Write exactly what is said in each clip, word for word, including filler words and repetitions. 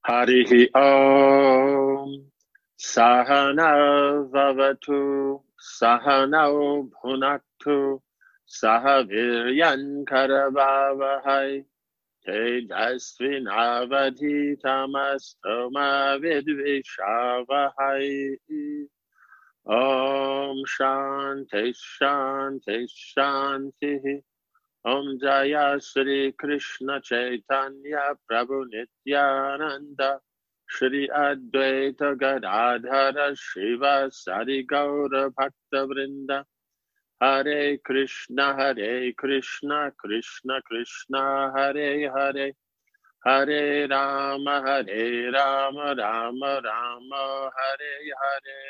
Harihi Om Sahana Vavatu Sahanau Bhunaktu Sahaviryan Karavavahai Tejasvinavadhitamastoma Vidvishavahai. Om Shanti Shanti Shanti. Om Jaya Shri Krishna Chaitanya Prabhu Nityananda Shri Advaita Gadadhara Shiva Sari Gaura Bhakta Vrinda. Hare Krishna Hare Krishna Krishna Krishna Hare Hare Hare Rama Hare Rama Rama Rama Hare Hare.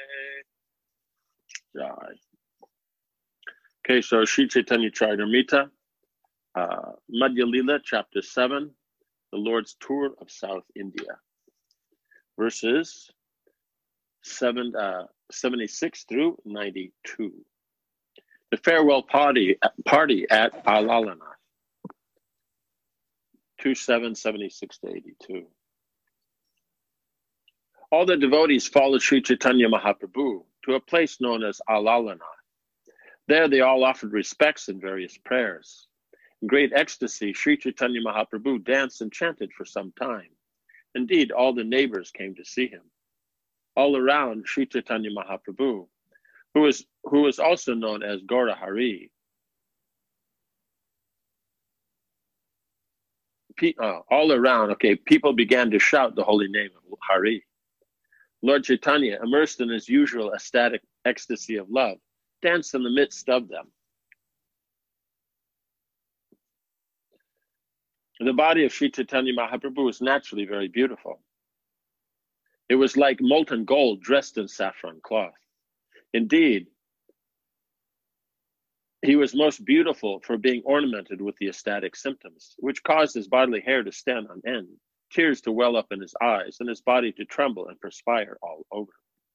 Jai. Okay, so Sri Chaitanya Charitamrita, uh, Madhya Lila, chapter seven, the Lord's tour of South India, verses seven, uh, seventy-six through ninety-two. The farewell party party at Alalana, twenty-seven seventy-six to eighty-two. All the devotees followed Sri Chaitanya Mahaprabhu to a place known as Alalana. There they all offered respects and various prayers. In great ecstasy, Sri Chaitanya Mahaprabhu danced and chanted for some time. Indeed, all the neighbors came to see him. All around Sri Chaitanya Mahaprabhu, who is who is also known as Gaura Hari, uh, all around, okay, people began to shout the holy name of Hari. Lord Chaitanya, immersed in his usual ecstatic ecstasy of love, danced in the midst of them. The body of Sri Chaitanya Mahaprabhu was naturally very beautiful. It was like molten gold dressed in saffron cloth. Indeed, he was most beautiful for being ornamented with the ecstatic symptoms, which caused his bodily hair to stand on end, tears to well up in his eyes, and his body to tremble and perspire all over.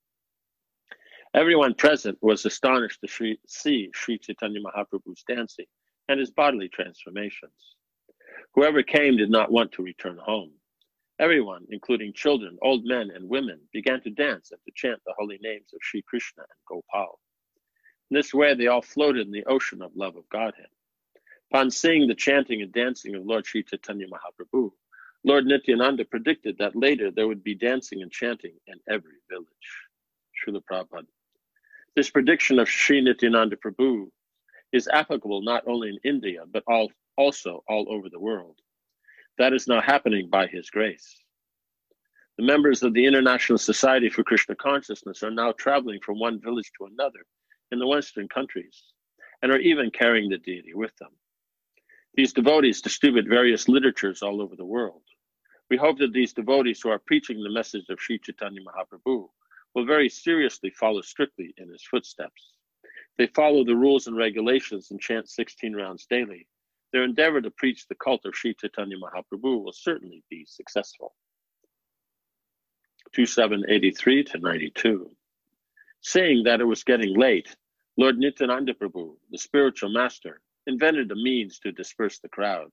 Everyone present was astonished to Shri, see Sri Chaitanya Mahaprabhu's dancing and his bodily transformations. Whoever came did not want to return home. Everyone, including children, old men, and women, began to dance and to chant the holy names of Sri Krishna and Gopal. In this way, they all floated in the ocean of love of Godhead. Upon seeing the chanting and dancing of Lord Sri Chaitanya Mahaprabhu, Lord Nityananda predicted that later there would be dancing and chanting in every village. Srila Prabhupada. This prediction of Sri Nityananda Prabhu is applicable not only in India, but all, also all over the world. That is now happening by his grace. The members of the International Society for Krishna Consciousness are now traveling from one village to another in the Western countries, and are even carrying the deity with them. These devotees distribute various literatures all over the world. We hope that these devotees who are preaching the message of Sri Chaitanya Mahaprabhu will very seriously follow strictly in his footsteps. If they follow the rules and regulations and chant sixteen rounds daily, their endeavor to preach the cult of Sri Chaitanya Mahaprabhu will certainly be successful. twenty-seven eighty-three to ninety-two. Seeing that it was getting late, Lord Nityananda Prabhu, the spiritual master, invented a means to disperse the crowd.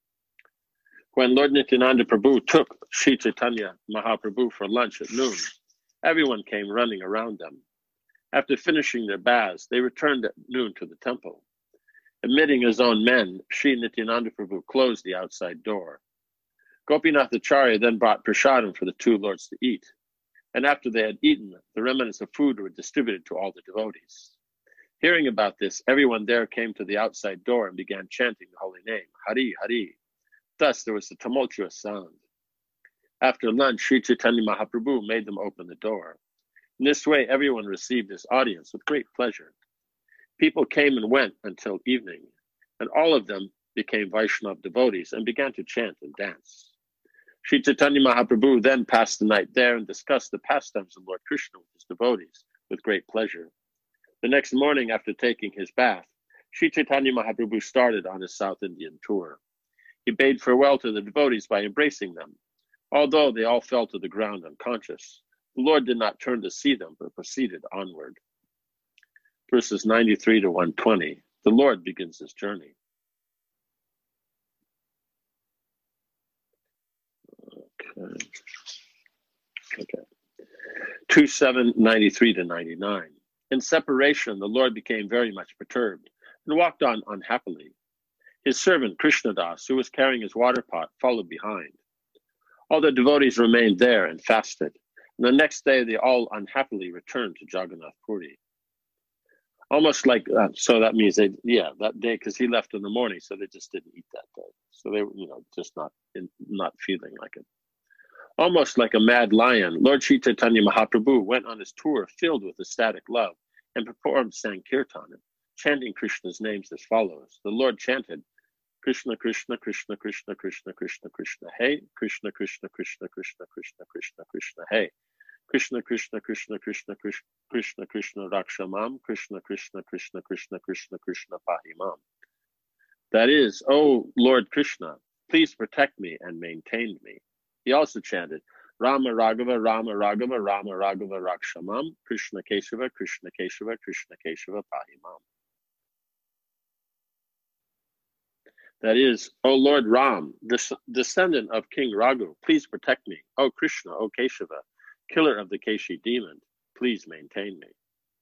When Lord Nityananda Prabhu took Sri Chaitanya Mahaprabhu for lunch at noon, everyone came running around them. After finishing their baths, they returned at noon to the temple. Admitting his own men, Sri Nityananda Prabhu closed the outside door. Gopinath Acharya then brought prasadam for the two lords to eat, and after they had eaten, the remnants of food were distributed to all the devotees. Hearing about this, everyone there came to the outside door and began chanting the holy name, Hari, Hari. Thus there was a tumultuous sound. After lunch, Sri Chaitanya Mahaprabhu made them open the door. In this way, everyone received his audience with great pleasure. People came and went until evening, and all of them became Vaishnava devotees and began to chant and dance. Sri Chaitanya Mahaprabhu then passed the night there and discussed the pastimes of Lord Krishna with his devotees with great pleasure. The next morning, after taking his bath, Sri Chaitanya Mahaprabhu started on his South Indian tour. He bade farewell to the devotees by embracing them. Although they all fell to the ground unconscious, the Lord did not turn to see them, but proceeded onward. Verses ninety-three to one twenty, the Lord begins his journey. Okay. two seven ninety-three to ninety-nine. In separation, the Lord became very much perturbed and walked on unhappily. His servant Krishnadas, who was carrying his water pot, followed behind. All the devotees remained there and fasted. And the next day, they all unhappily returned to Jagannath Puri. Almost like, uh, so that means they, yeah, that day, because he left in the morning, so they just didn't eat that day. So they were, you know, just not in, not feeling like it. Almost like a mad lion, Lord Sri Chaitanya Mahaprabhu went on his tour filled with ecstatic love and performed Sankirtan, chanting Krishna's names as follows. The Lord chanted, Krishna, Krishna, Krishna, Krishna, Krishna, Krishna, Krishna, Hey, Krishna, Krishna, Krishna, Krishna, Krishna, Krishna, Krishna, Hey, Krishna, Krishna, Krishna, Krishna, Krishna, Krishna, Krishna, Rakshamam, Krishna, Krishna, Krishna, Krishna, Krishna, Krishna, Pahimam. That is, O Lord Krishna, please protect me and maintain me. He also chanted, Rama Raghava, Rama Raghava, Rama Raghava, Rakshamam, Krishna Keshava, Krishna Keshava, Krishna Keshava, Pahimam. That is, O Lord Ram, des- descendant of King Raghu, please protect me. O Krishna, O Keshava, killer of the Keshi demon, please maintain me.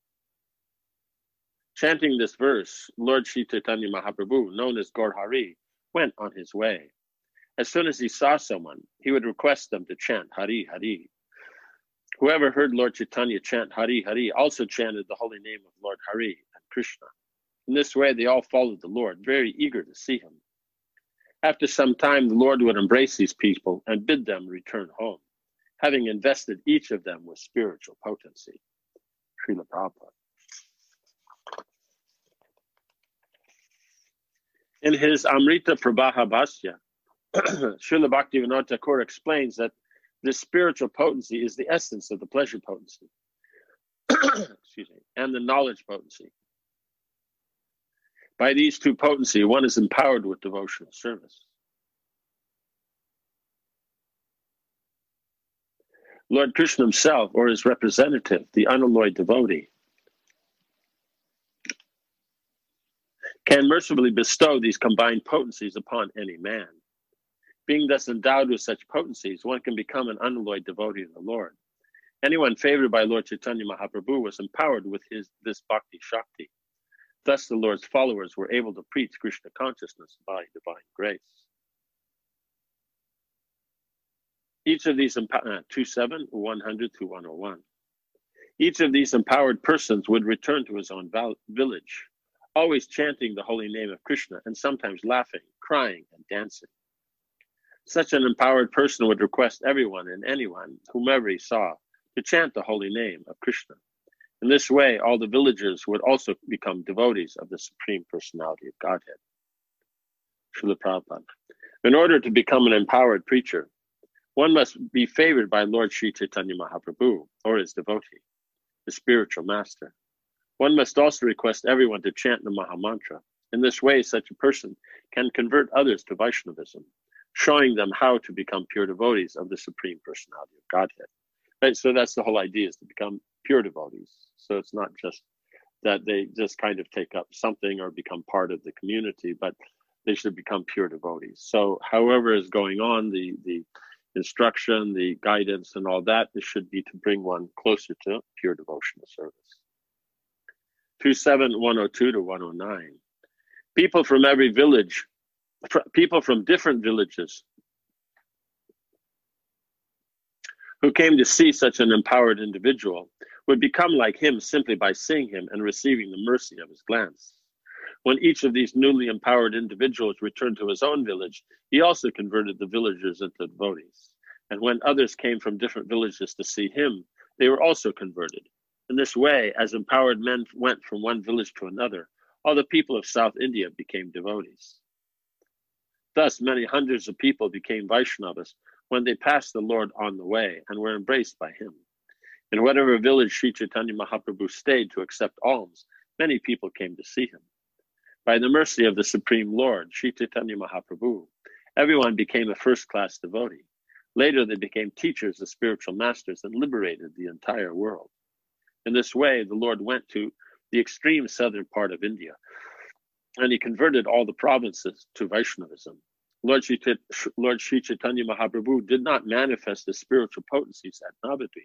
Chanting this verse, Lord Sri Chaitanya Mahaprabhu, known as Gaur Hari, went on his way. As soon as he saw someone, he would request them to chant Hari Hari. Whoever heard Lord Chaitanya chant Hari Hari also chanted the holy name of Lord Hari and Krishna. In this way, they all followed the Lord, very eager to see him. After some time, the Lord would embrace these people and bid them return home, having invested each of them with spiritual potency. Srila Prabhupada. In his Amrita Prabha Bhasya, Srila Bhaktivinoda Thakur explains that this spiritual potency is the essence of the pleasure potency, excuse me, and the knowledge potency. By these two potency, one is empowered with devotional service. Lord Krishna himself, or his representative, the unalloyed devotee, can mercifully bestow these combined potencies upon any man. Being thus endowed with such potencies, one can become an unalloyed devotee of the Lord. Anyone favored by Lord Chaitanya Mahaprabhu was empowered with his this bhakti shakti. Thus the Lord's followers were able to preach Krishna consciousness by divine grace. Each of these, uh, two seven, one hundred to one oh one. Each of these empowered persons would return to his own val- village, always chanting the holy name of Krishna and sometimes laughing, crying, and dancing. Such an empowered person would request everyone and anyone, whomever he saw, to chant the holy name of Krishna. In this way, all the villagers would also become devotees of the Supreme Personality of Godhead. Srila Prabhupada. In order to become an empowered preacher, one must be favored by Lord Sri Chaitanya Mahaprabhu, or his devotee, the spiritual master. One must also request everyone to chant the Mahamantra. In this way, such a person can convert others to Vaishnavism, showing them how to become pure devotees of the Supreme Personality of Godhead. Right? So that's the whole idea, is to become pure devotees. So it's not just that they just kind of take up something or become part of the community, but they should become pure devotees. So however is going on, the, the instruction, the guidance, and all that, this should be to bring one closer to pure devotional service. two seven, one oh two to one oh nine. People from every village, people from different villages who came to see such an empowered individual would become like him simply by seeing him and receiving the mercy of his glance. When each of these newly empowered individuals returned to his own village, he also converted the villagers into devotees. And when others came from different villages to see him, they were also converted. In this way, as empowered men went from one village to another, all the people of South India became devotees. Thus, many hundreds of people became Vaishnavas when they passed the Lord on the way and were embraced by him. In whatever village Sri Chaitanya Mahaprabhu stayed to accept alms, many people came to see him. By the mercy of the Supreme Lord, Sri Chaitanya Mahaprabhu, everyone became a first-class devotee. Later, they became teachers of spiritual masters and liberated the entire world. In this way, the Lord went to the extreme southern part of India, and he converted all the provinces to Vaishnavism. Lord Sri, Lord Sri Chaitanya Mahaprabhu did not manifest the spiritual potencies at Navadvip,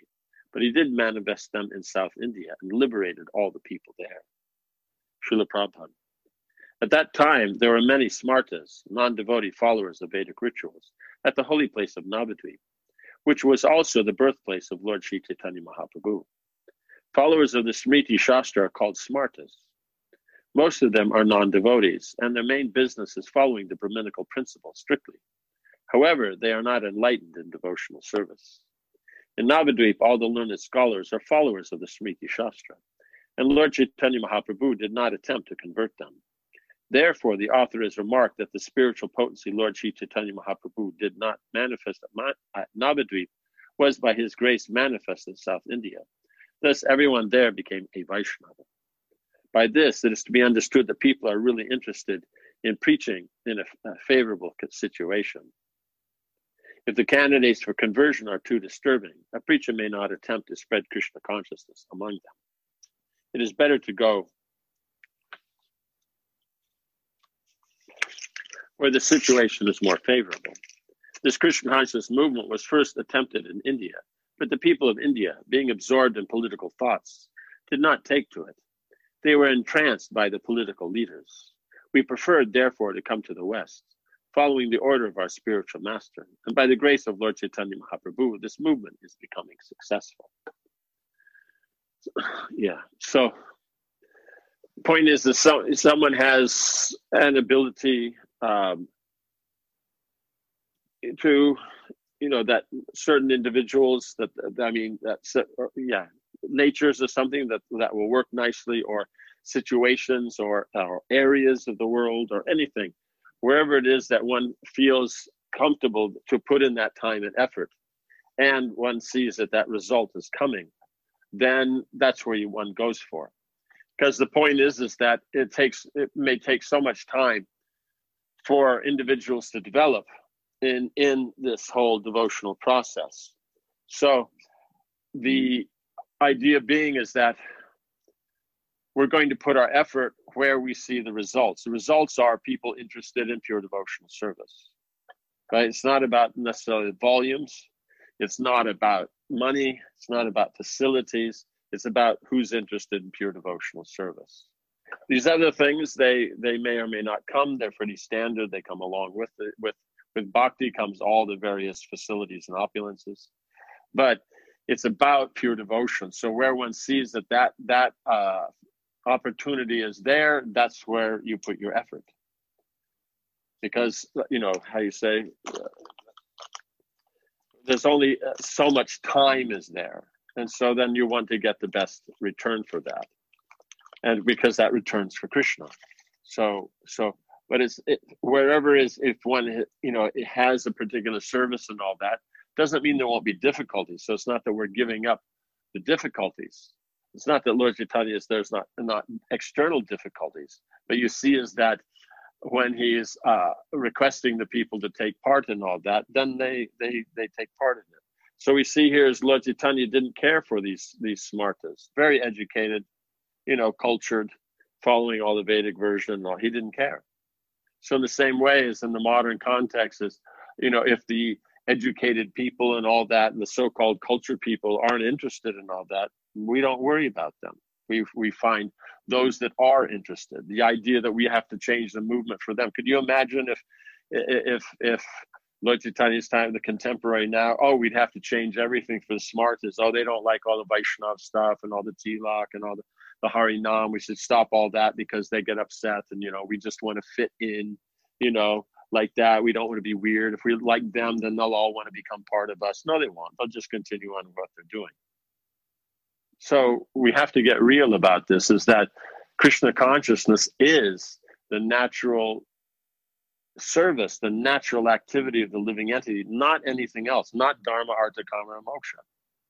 but he did manifest them in South India and liberated all the people there. Srila Prabhupada. At that time, there were many smartas, non-devotee followers of Vedic rituals, at the holy place of Navadvip, which was also the birthplace of Lord Sri Chaitanya Mahaprabhu. Followers of the Smriti Shastra are called smartas. Most of them are non-devotees, and their main business is following the Brahminical principle strictly. However, they are not enlightened in devotional service. In Navadvip, all the learned scholars are followers of the Smriti Shastra, and Lord Chaitanya Mahaprabhu did not attempt to convert them. Therefore, the author has remarked that the spiritual potency Lord Sri Chaitanya Mahaprabhu did not manifest at Navadvip was by his grace manifest in South India. Thus, everyone there became a Vaishnava. By this, it is to be understood that people are really interested in preaching in a, a favorable situation. If the candidates for conversion are too disturbing, a preacher may not attempt to spread Krishna consciousness among them. It is better to go where the situation is more favorable. This Krishna consciousness movement was first attempted in India, but the people of India, being absorbed in political thoughts, did not take to it. They were entranced by the political leaders. We preferred, therefore, to come to the West, following the order of our spiritual master. And by the grace of Lord Chaitanya Mahaprabhu, this movement is becoming successful. Yeah, so the point is that so, someone has an ability um, to, you know, that certain individuals that, I mean, that's, yeah, natures of something that, that will work nicely, or situations or, or areas of the world or anything, wherever it is that one feels comfortable to put in that time and effort, and one sees that that result is coming, then that's where you, one goes for. Because the point is, is that it takes, it may take so much time for individuals to develop in, in this whole devotional process. So the idea being is that we're going to put our effort where we see the results. The results are people interested in pure devotional service, right? It's not about necessarily volumes. It's not about money. It's not about facilities. It's about who's interested in pure devotional service. These other things, they they may or may not come. They're pretty standard. They come along with it. With, with bhakti comes all the various facilities and opulences. But it's about pure devotion. So where one sees that that, that uh, opportunity is there, that's where you put your effort. Because, you know, how you say, uh, there's only uh, so much time is there. And so then you want to get the best return for that. And because that returns for Krishna. So, so, but it's, it, wherever is, if one, you know, it has a particular service and all that, doesn't mean there won't be difficulties. So it's not that we're giving up the difficulties. It's not that Lord Chaitanya is, there's not, not external difficulties, but you see is that when he is uh, requesting the people to take part in all that, then they, they, they take part in it. So we see here is Lord Chaitanya didn't care for these, these smartas, very educated, you know, cultured, following all the Vedic version and all. He didn't care. So in the same way as in the modern context is, you know, if the educated people and all that and the so-called cultured people aren't interested in all that, we don't worry about them. We we find those that are interested. The idea that we have to change the movement for them. Could you imagine if if if Lord Chaitanya's time, the contemporary now, oh, we'd have to change everything for the smartas. Oh, they don't like all the Vaishnav stuff and all the tilak and all the, the Harinam. We should stop all that because they get upset. And, you know, we just want to fit in, you know, like that. We don't want to be weird. If we like them, then they'll all want to become part of us. No, they won't. They'll just continue on what they're doing. So we have to get real about this, is that Krishna consciousness is the natural service, the natural activity of the living entity, not anything else, not dharma, artha, kama, and moksha.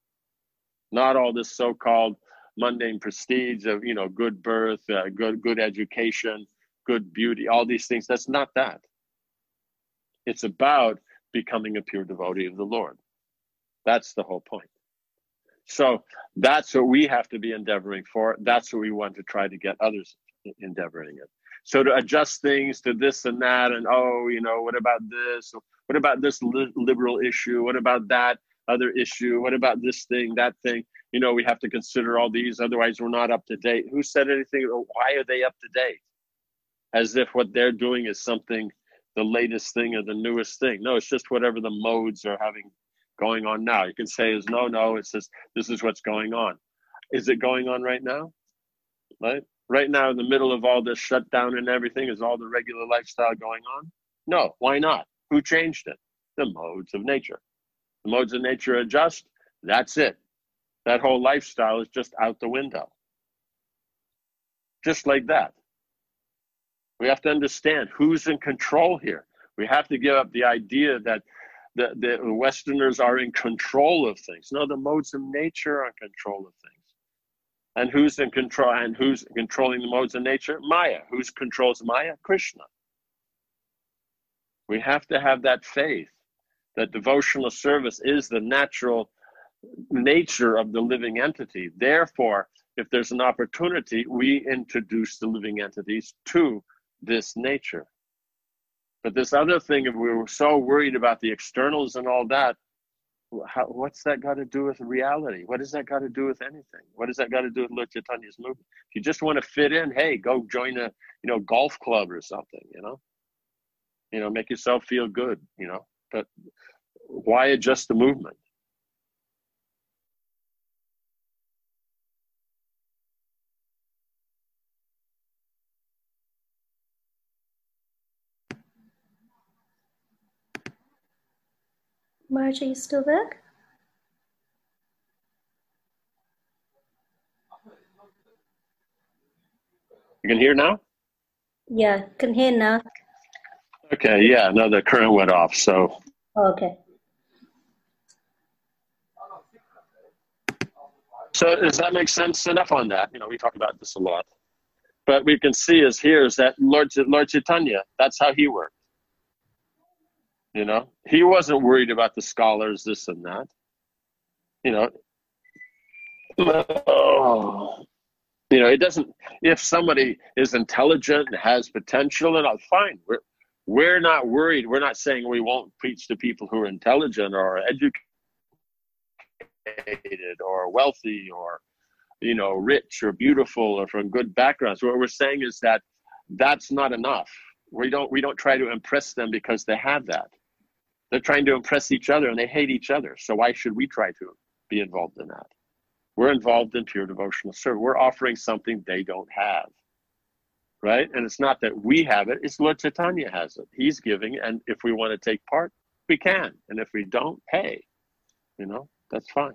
Not all this so-called mundane prestige of, you know, good birth, uh, good good education, good beauty, all these things. That's not that. It's about becoming a pure devotee of the Lord. That's the whole point. So that's what we have to be endeavoring for. That's what we want to try to get others endeavoring it. So to adjust things to this and that, and oh, you know, what about this? What about this li- liberal issue? What about that? other issue? What about this thing, that thing? You know, we have to consider all these, otherwise we're not up to date. Who said anything? Why are they up to date? As if what they're doing is something, the latest thing or the newest thing. No, it's just whatever the modes are having going on now. You can say is no, no, it's just, this is what's going on. Is it going on right now? Right? Right now, in the middle of all this shutdown and everything, is all the regular lifestyle going on? No, why not? Who changed it? The modes of nature. The modes of nature adjust, that's it. That whole lifestyle is just out the window. Just like that. We have to understand who's in control here. We have to give up the idea that the, the Westerners are in control of things. No, the modes of nature are in control of things. And who's in control? And who's controlling the modes of nature? Maya. Who controls Maya? Krishna. We have to have that faith that devotional service is the natural nature of the living entity. Therefore, if there's an opportunity, we introduce the living entities to this nature. But this other thing, if we were so worried about the externals and all that, how, what's that got to do with reality? What does that got to do with anything? What does that got to do with Lord Chaitanya's movement? If you just want to fit in, hey, go join a you know golf club or something, you know, you know, make yourself feel good, you know. But why adjust the movement? Marge, are you still there? You can hear now? Yeah, can hear now. Okay, yeah, no, the current went off, so. Oh, okay. So does that make sense? Enough on that. You know, we talk about this a lot. But we can see is here is that Lord, Lord Chaitanya, that's how he worked. You know, he wasn't worried about the scholars, this and that. You know, oh, you know, it doesn't, if somebody is intelligent and has potential, and all, fine. We're, we're not worried. We're not saying we won't preach to people who are intelligent or educated or wealthy or, you know, rich or beautiful or from good backgrounds. What we're saying is that that's not enough. We don't, we don't try to impress them because they have that. They're trying to impress each other and they hate each other. So why should we try to be involved in that? We're involved in pure devotional service. We're offering something they don't have, right? And it's not that we have it, it's Lord Chaitanya has it. He's giving, and if we want to take part, we can. And if we don't, hey, you know, that's fine.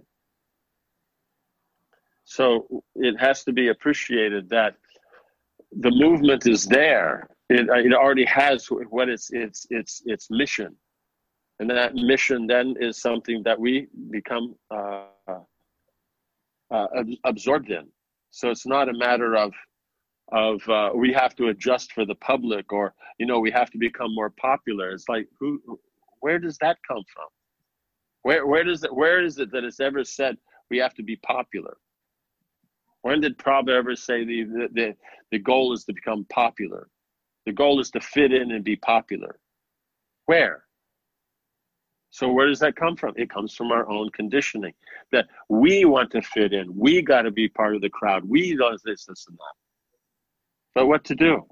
So it has to be appreciated that the movement is there. It, it already has what its its its its mission. And that mission then is something that we become uh, uh, absorbed in. So it's not a matter of, of uh, we have to adjust for the public or, you know, we have to become more popular. It's like, who, where does that come from? Where, where does it, where is it that it's ever said we have to be popular? When did Prabhupada ever say the, the, the, the goal is to become popular? The goal is to fit in and be popular. Where? So where does that come from? It comes from our own conditioning, that we want to fit in. We got to be part of the crowd. We do this, this, and that. But what to do?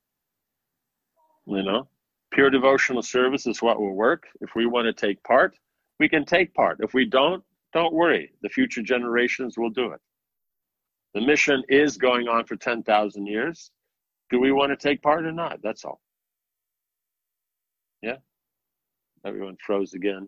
You know, pure devotional service is what will work. If we want to take part, we can take part. If we don't, don't worry. The future generations will do it. The mission is going on for ten thousand years. Do we want to take part or not? That's all. Yeah. Everyone froze again.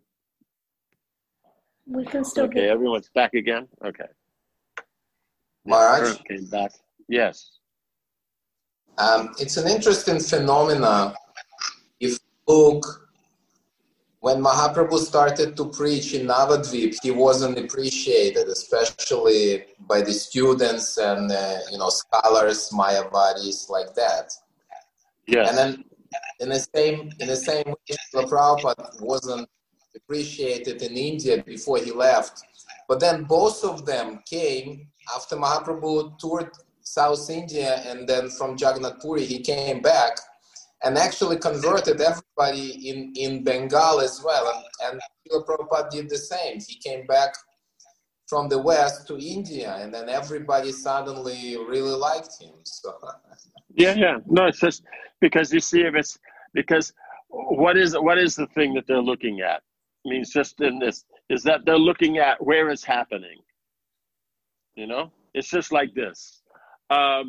We can still okay, hear. Everyone's back again? Okay. Maharaj? Came back. Yes. Um, it's an interesting phenomenon. If you look, when Mahaprabhu started to preach in Navadvip, he wasn't appreciated, especially by the students and, uh, you know, scholars, Mayavadis, like that. Yes. And then in the same in the same way, Srila Prabhupada wasn't appreciated in India before he left. But then both of them came after Mahaprabhu toured South India, and then from Jagannath Puri he came back. and actually converted everybody in, in Bengal as well. And, and Srila Prabhupada did the same. He came back from the West to India, and then everybody suddenly really liked him. So yeah, yeah. No, it's just because you see, if it's because what is what is the thing that they're looking at? I mean, it's just in this is that they're looking at where it's happening. You know, it's just like this. Um,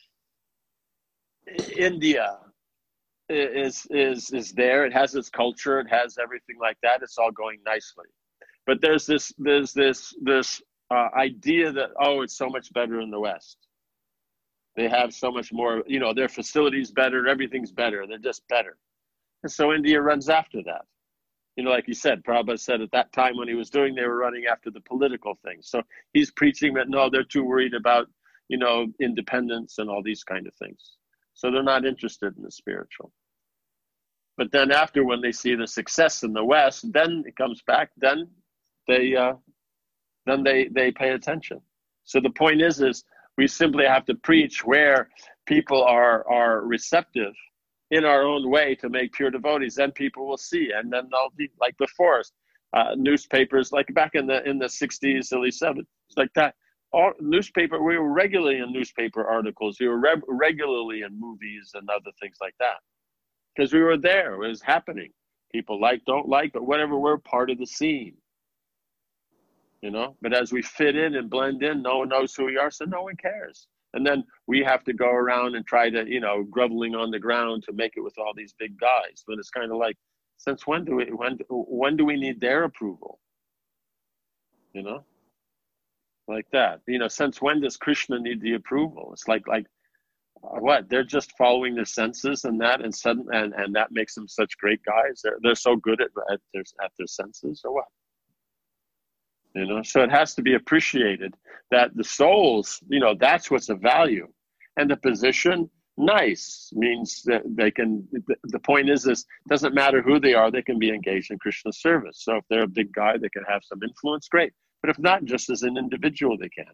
India is is is there. It has its culture. It has everything like that. It's all going nicely. But there's this there's this this uh, idea that, oh, it's so much better in the West. They have so much more. You know, their facilities better. Everything's better. They're just better. And so India runs after that. You know, like you said, Prabhupada said at that time when he was doing, they were running after the political things. So he's preaching that, no, they're too worried about, you know, independence and all these kind of things. So they're not interested in the spiritual. But then after, when they see the success in the West, then it comes back, then they uh, then they, they pay attention. So the point is, is we simply have to preach where people are, are receptive in our own way to make pure devotees. Then people will see, and then they'll be like before us, uh, newspapers, like back in the in the sixties, early seventies, like that. All newspaper, we were regularly in newspaper articles. We were re- regularly in movies and other things like that, because we were there. It was happening. People like, don't like, but whatever, we're part of the scene. You know. But as we fit in and blend in, no one knows who we are, so no one cares. And then we have to go around and try to, you know, groveling on the ground to make it with all these big guys. But it's kind of like, since when do we when when do we need their approval? You know, like that. You know, since when does Krishna need the approval? It's like like uh, what? They're just following their senses and that, and sudden and, and that makes them such great guys. They're they're so good at at their at their senses, or what? You know, so it has to be appreciated that the souls, you know, that's what's of value. And the position, nice, means that they can, the point is, this doesn't matter who they are, they can be engaged in Krishna service. So if they're a big guy, they can have some influence, great. But if not, just as an individual, they can.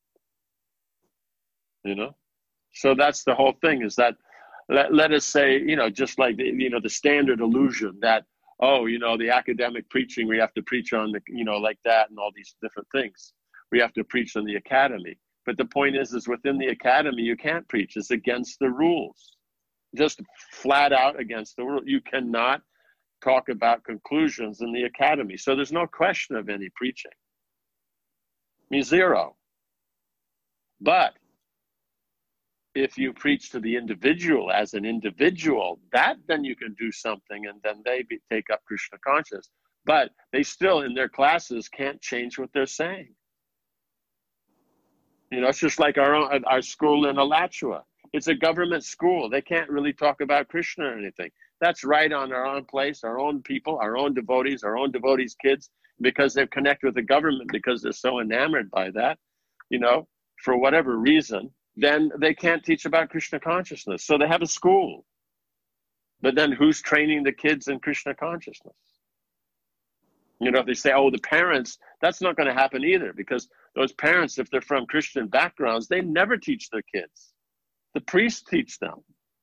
You know? So that's the whole thing, is that, let, let us say, you know, just like, the, you know, the standard illusion that, oh, you know, the academic preaching, we have to preach on the, you know, like that and all these different things. We have to preach on the academy. But the point is, is within the academy, you can't preach. It's against the rules. Just flat out against the rule. You cannot talk about conclusions in the academy. So there's no question of any preaching. I mean, zero. But if you preach to the individual as an individual, that then you can do something, and then they be, take up Krishna consciousness. But they still, in their classes, can't change what they're saying. You know, it's just like our own, our school in Alachua. It's a government school. They can't really talk about Krishna or anything. That's right on our own place, our own people, our own devotees, our own devotees' kids, because they connect with the government, because they're so enamored by that, you know, for whatever reason. Then they can't teach about Krishna consciousness. So they have a school. But then who's training the kids in Krishna consciousness? You know, if they say, oh, the parents, that's not going to happen either, because those parents, if they're from Christian backgrounds, they never teach their kids. The priests teach them.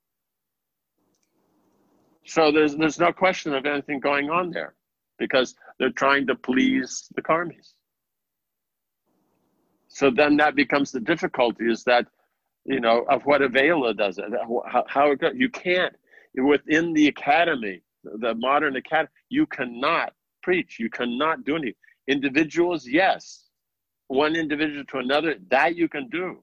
So there's there's no question of anything going on there, because they're trying to please the karmis. So then that becomes the difficulty, is that, you know, of what Avela does it, how, how it goes. You can't, within the academy, the modern academy, you cannot preach, you cannot do anything. Individuals, yes. One individual to another, that you can do.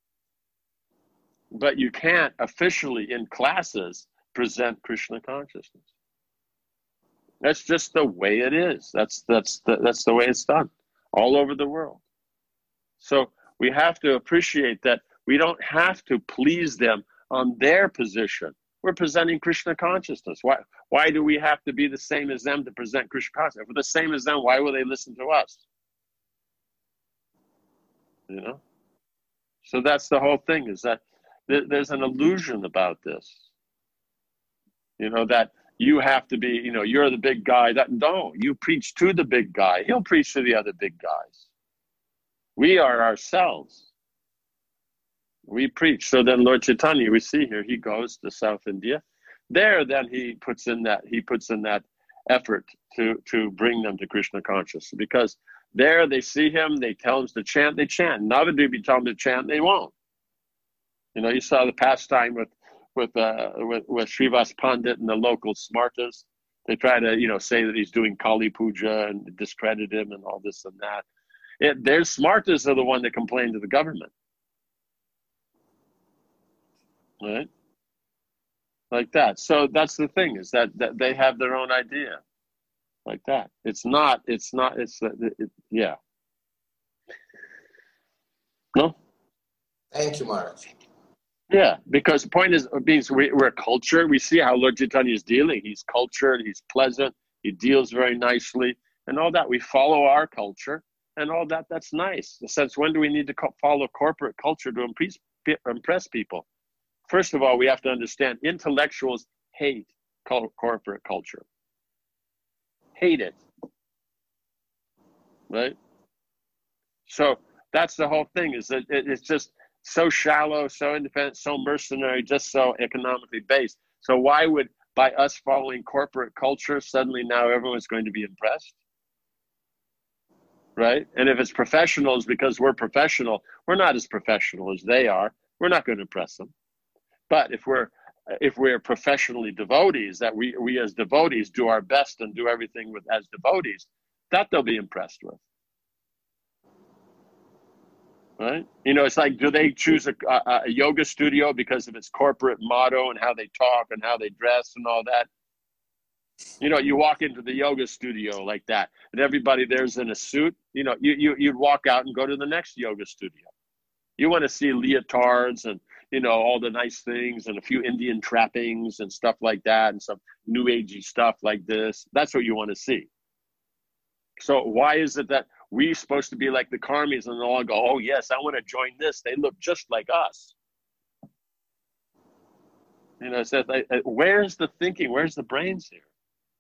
But you can't officially in classes present Krishna consciousness. That's just the way it is. That's that's the, that's the way it's done all over the world. So we have to appreciate that we don't have to please them on their position. We're presenting Krishna consciousness. Why, why do we have to be the same as them to present Krishna consciousness? If we're the same as them, why will they listen to us? You know? So that's the whole thing, is that th- there's an illusion about this. You know, that you have to be, you know, you're the big guy. That no, you preach to the big guy. He'll preach to the other big guys. We are ourselves. We preach. So then Lord Chaitanya, we see here, he goes to South India. there then he puts in that he puts in that effort to to bring them to Krishna consciousness, because there they see him, they tell him to chant, they chant. Navadvip, you tell them to chant, they won't. You know, you saw the pastime with with uh, with, with Srivas Pandit and the local smartas. They try to, you know, say that he's doing Kali Puja and discredit him and all this and that. It, their smartas are the one that complain to the government, right? Like that. So that's the thing, is that, that they have their own idea, like that. It's not. It's not. It's it, it, yeah. No. Thank you, Maharaj. Yeah, because the point is, means we, we're a culture. We see how Lord Chaitanya is dealing. He's cultured, he's pleasant, he deals very nicely, and all that. We follow our culture, and all that. That's nice. In the sense, when do we need to co- follow corporate culture to impress, impress people? First of all, we have to understand intellectuals hate co- corporate culture. Hate it. Right? So that's the whole thing, is that it, it's just so shallow, so independent, so mercenary, just so economically based. So why would, by us following corporate culture, suddenly now everyone's going to be impressed? Right? And if it's professionals, because we're professional, we're not as professional as they are. We're not going to impress them. But if we're if we're professionally devotees, that we we as devotees do our best and do everything with as devotees, that they'll be impressed with. Right? You know, it's like, do they choose a, a, a yoga studio because of its corporate motto and how they talk and how they dress and all that? You know, you walk into the yoga studio like that, and everybody there's in a suit. You know, you, you, you'd walk out and go to the next yoga studio. You want to see leotards and, you know, all the nice things and a few Indian trappings and stuff like that and some new agey stuff like this. That's what you want to see. So why is it that we're supposed to be like the karmis and all go, oh, yes, I want to join this. They look just like us. You know, so like, where's the thinking? Where's the brains here?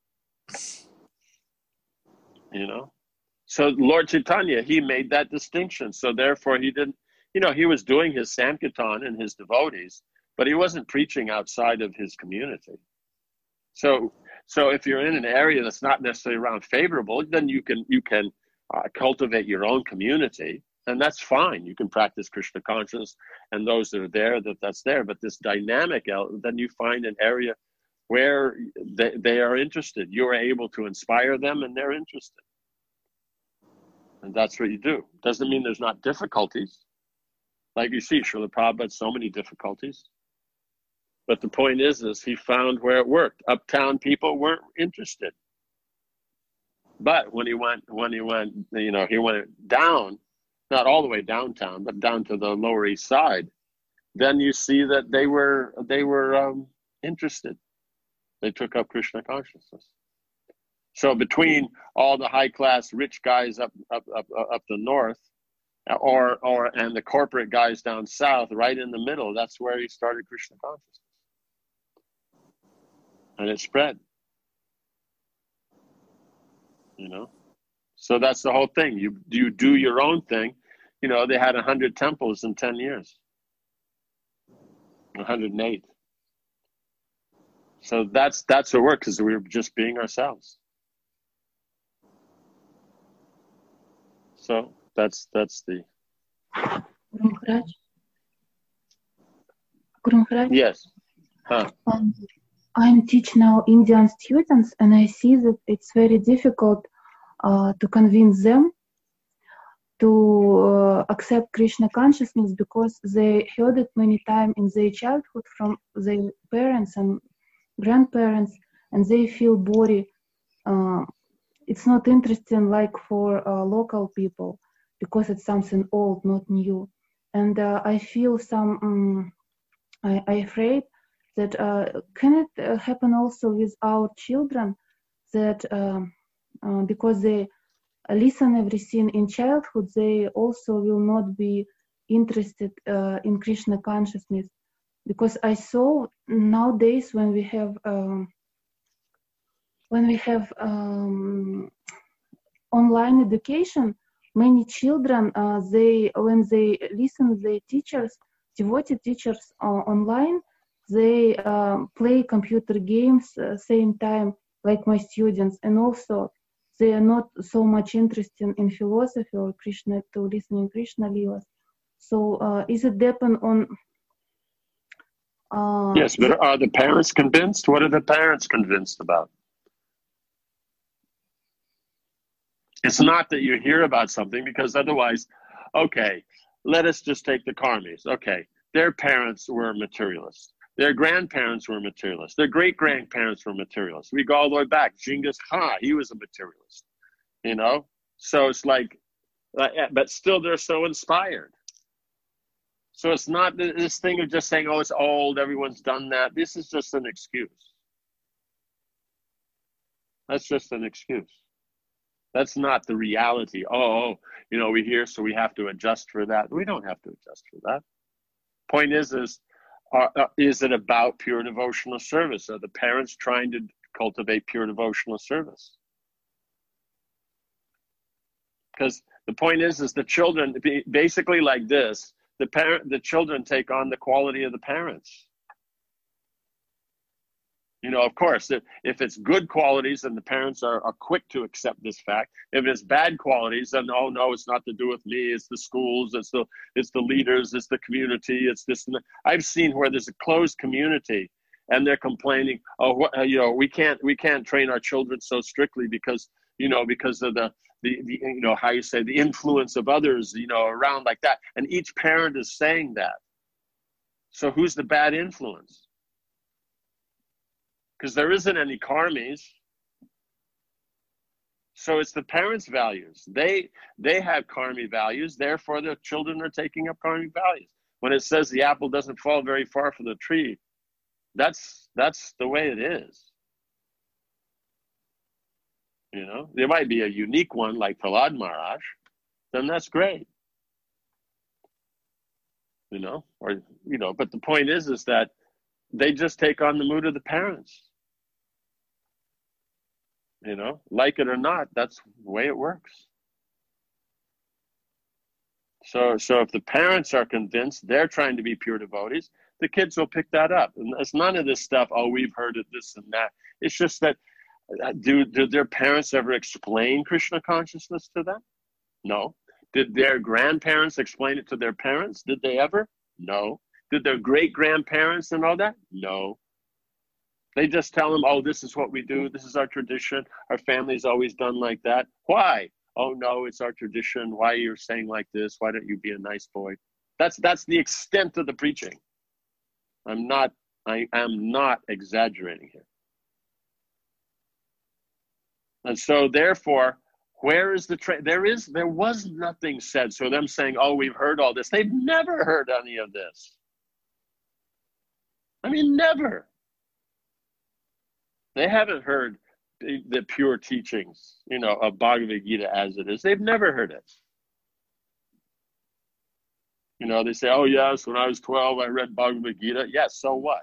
You know? So Lord Chaitanya, he made that distinction. So therefore he didn't, you know, he was doing his Sankirtan and his devotees, but he wasn't preaching outside of his community. So so if you're in an area that's not necessarily around favorable, then you can you can uh, cultivate your own community, and that's fine. You can practice Krishna consciousness, and those that are there, that that's there. But this dynamic, then you find an area where they, they are interested. You're able to inspire them, and they're interested. And that's what you do. Doesn't mean there's not difficulties. Like you see, Srila Prabhupada had so many difficulties. But the point is, is he found where it worked. Uptown people weren't interested. But when he went, when he went, you know, he went down, not all the way downtown, but down to the Lower East Side, then you see that they were, they were um, interested. They took up Krishna consciousness. So between all the high-class rich guys up, up, up, up the north, or, or, and the corporate guys down south, right in the middle, that's where he started Krishna consciousness. And it spread, you know. So that's the whole thing. You you do your own thing. You know, they had a hundred temples in ten years, one hundred and eight. So that's that's what worked, because we were just being ourselves. So that's that's the. Guru Maharaj. Guru Maharaj. Yes. Huh. Um, I'm teaching now Indian students, and I see that it's very difficult uh, to convince them to uh, accept Krishna consciousness, because they heard it many times in their childhood from their parents and grandparents, and they feel boring. Uh, it's not interesting like for uh, local people, because it's something old, not new. And uh, I feel some, um, I, I afraid that uh, can it uh, happen also with our children, that uh, uh, because they listen everything in childhood, they also will not be interested uh, in Krishna consciousness. Because I saw nowadays when we have um, when we have um, online education, many children uh, they when they listen to their teachers, devotee teachers uh, online, they um, play computer games uh, same time like my students, and also they are not so much interested in philosophy or Krishna, to listening Krishna Leelas. So uh, is it depend on? Uh, yes, but are the parents convinced? What are the parents convinced about? It's not that you hear about something, because otherwise, okay, let us just take the Karmis. Okay, their parents were materialists. Their grandparents were materialists. Their great-grandparents were materialists. We go all the way back. Genghis Khan, he was a materialist, you know? So it's like, but still they're so inspired. So it's not this thing of just saying, oh, it's old, everyone's done that. This is just an excuse. That's just an excuse. That's not the reality. Oh, oh, you know, we're here, so we have to adjust for that. We don't have to adjust for that. Point is, is, uh, uh, is it about pure devotional service? Are the parents trying to cultivate pure devotional service? Because the point is, is the children, basically like this, the parent, the children take on the quality of the parents. You know, of course, if, if it's good qualities, then the parents are, are quick to accept this fact. If it's bad qualities, then, oh, no, it's not to do with me. It's the schools, it's the it's the leaders, it's the community, it's this. And that. I've seen where there's a closed community and they're complaining, oh, what, you know, we can't we can't train our children so strictly because, you know, because of the, the, the, you know, how you say, the influence of others, you know, around like that. And each parent is saying that. So who's the bad influence? Because there isn't any karmis. So it's the parents' values. They they have karmi values, therefore their children are taking up karmi values. When it says the apple doesn't fall very far from the tree, that's that's the way it is. You know, there might be a unique one like Prahlad Maharaj, then that's great. You know, or you know, but the point is is that they just take on the mood of the parents. You know, like it or not, that's the way it works. So, so if the parents are convinced they're trying to be pure devotees, the kids will pick that up. And it's none of this stuff, oh, we've heard it, this and that. It's just that, do, did their parents ever explain Krishna consciousness to them? No. Did their grandparents explain it to their parents? Did they ever? No. Did their great-grandparents and all that? No. They just tell them, oh, this is what we do. This is our tradition. Our family's always done like that. Why? Oh, no, it's our tradition. Why are you saying like this? Why don't you be a nice boy? That's that's the extent of the preaching. I'm not, I am not exaggerating here. And so therefore, where is the, tra- there is, there was nothing said. So them saying, oh, we've heard all this. They've never heard any of this. I mean, never. They haven't heard the, the pure teachings, you know, of Bhagavad Gita as it is. They've never heard it. You know, they say, oh, yes, when I was twelve, I read Bhagavad Gita. Yes, so what?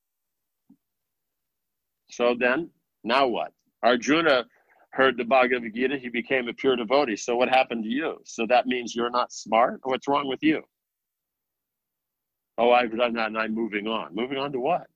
So then, now what? Arjuna heard the Bhagavad Gita. He became a pure devotee. So what happened to you? So that means you're not smart? What's wrong with you? Oh, I've done that and I'm moving on. Moving on to what?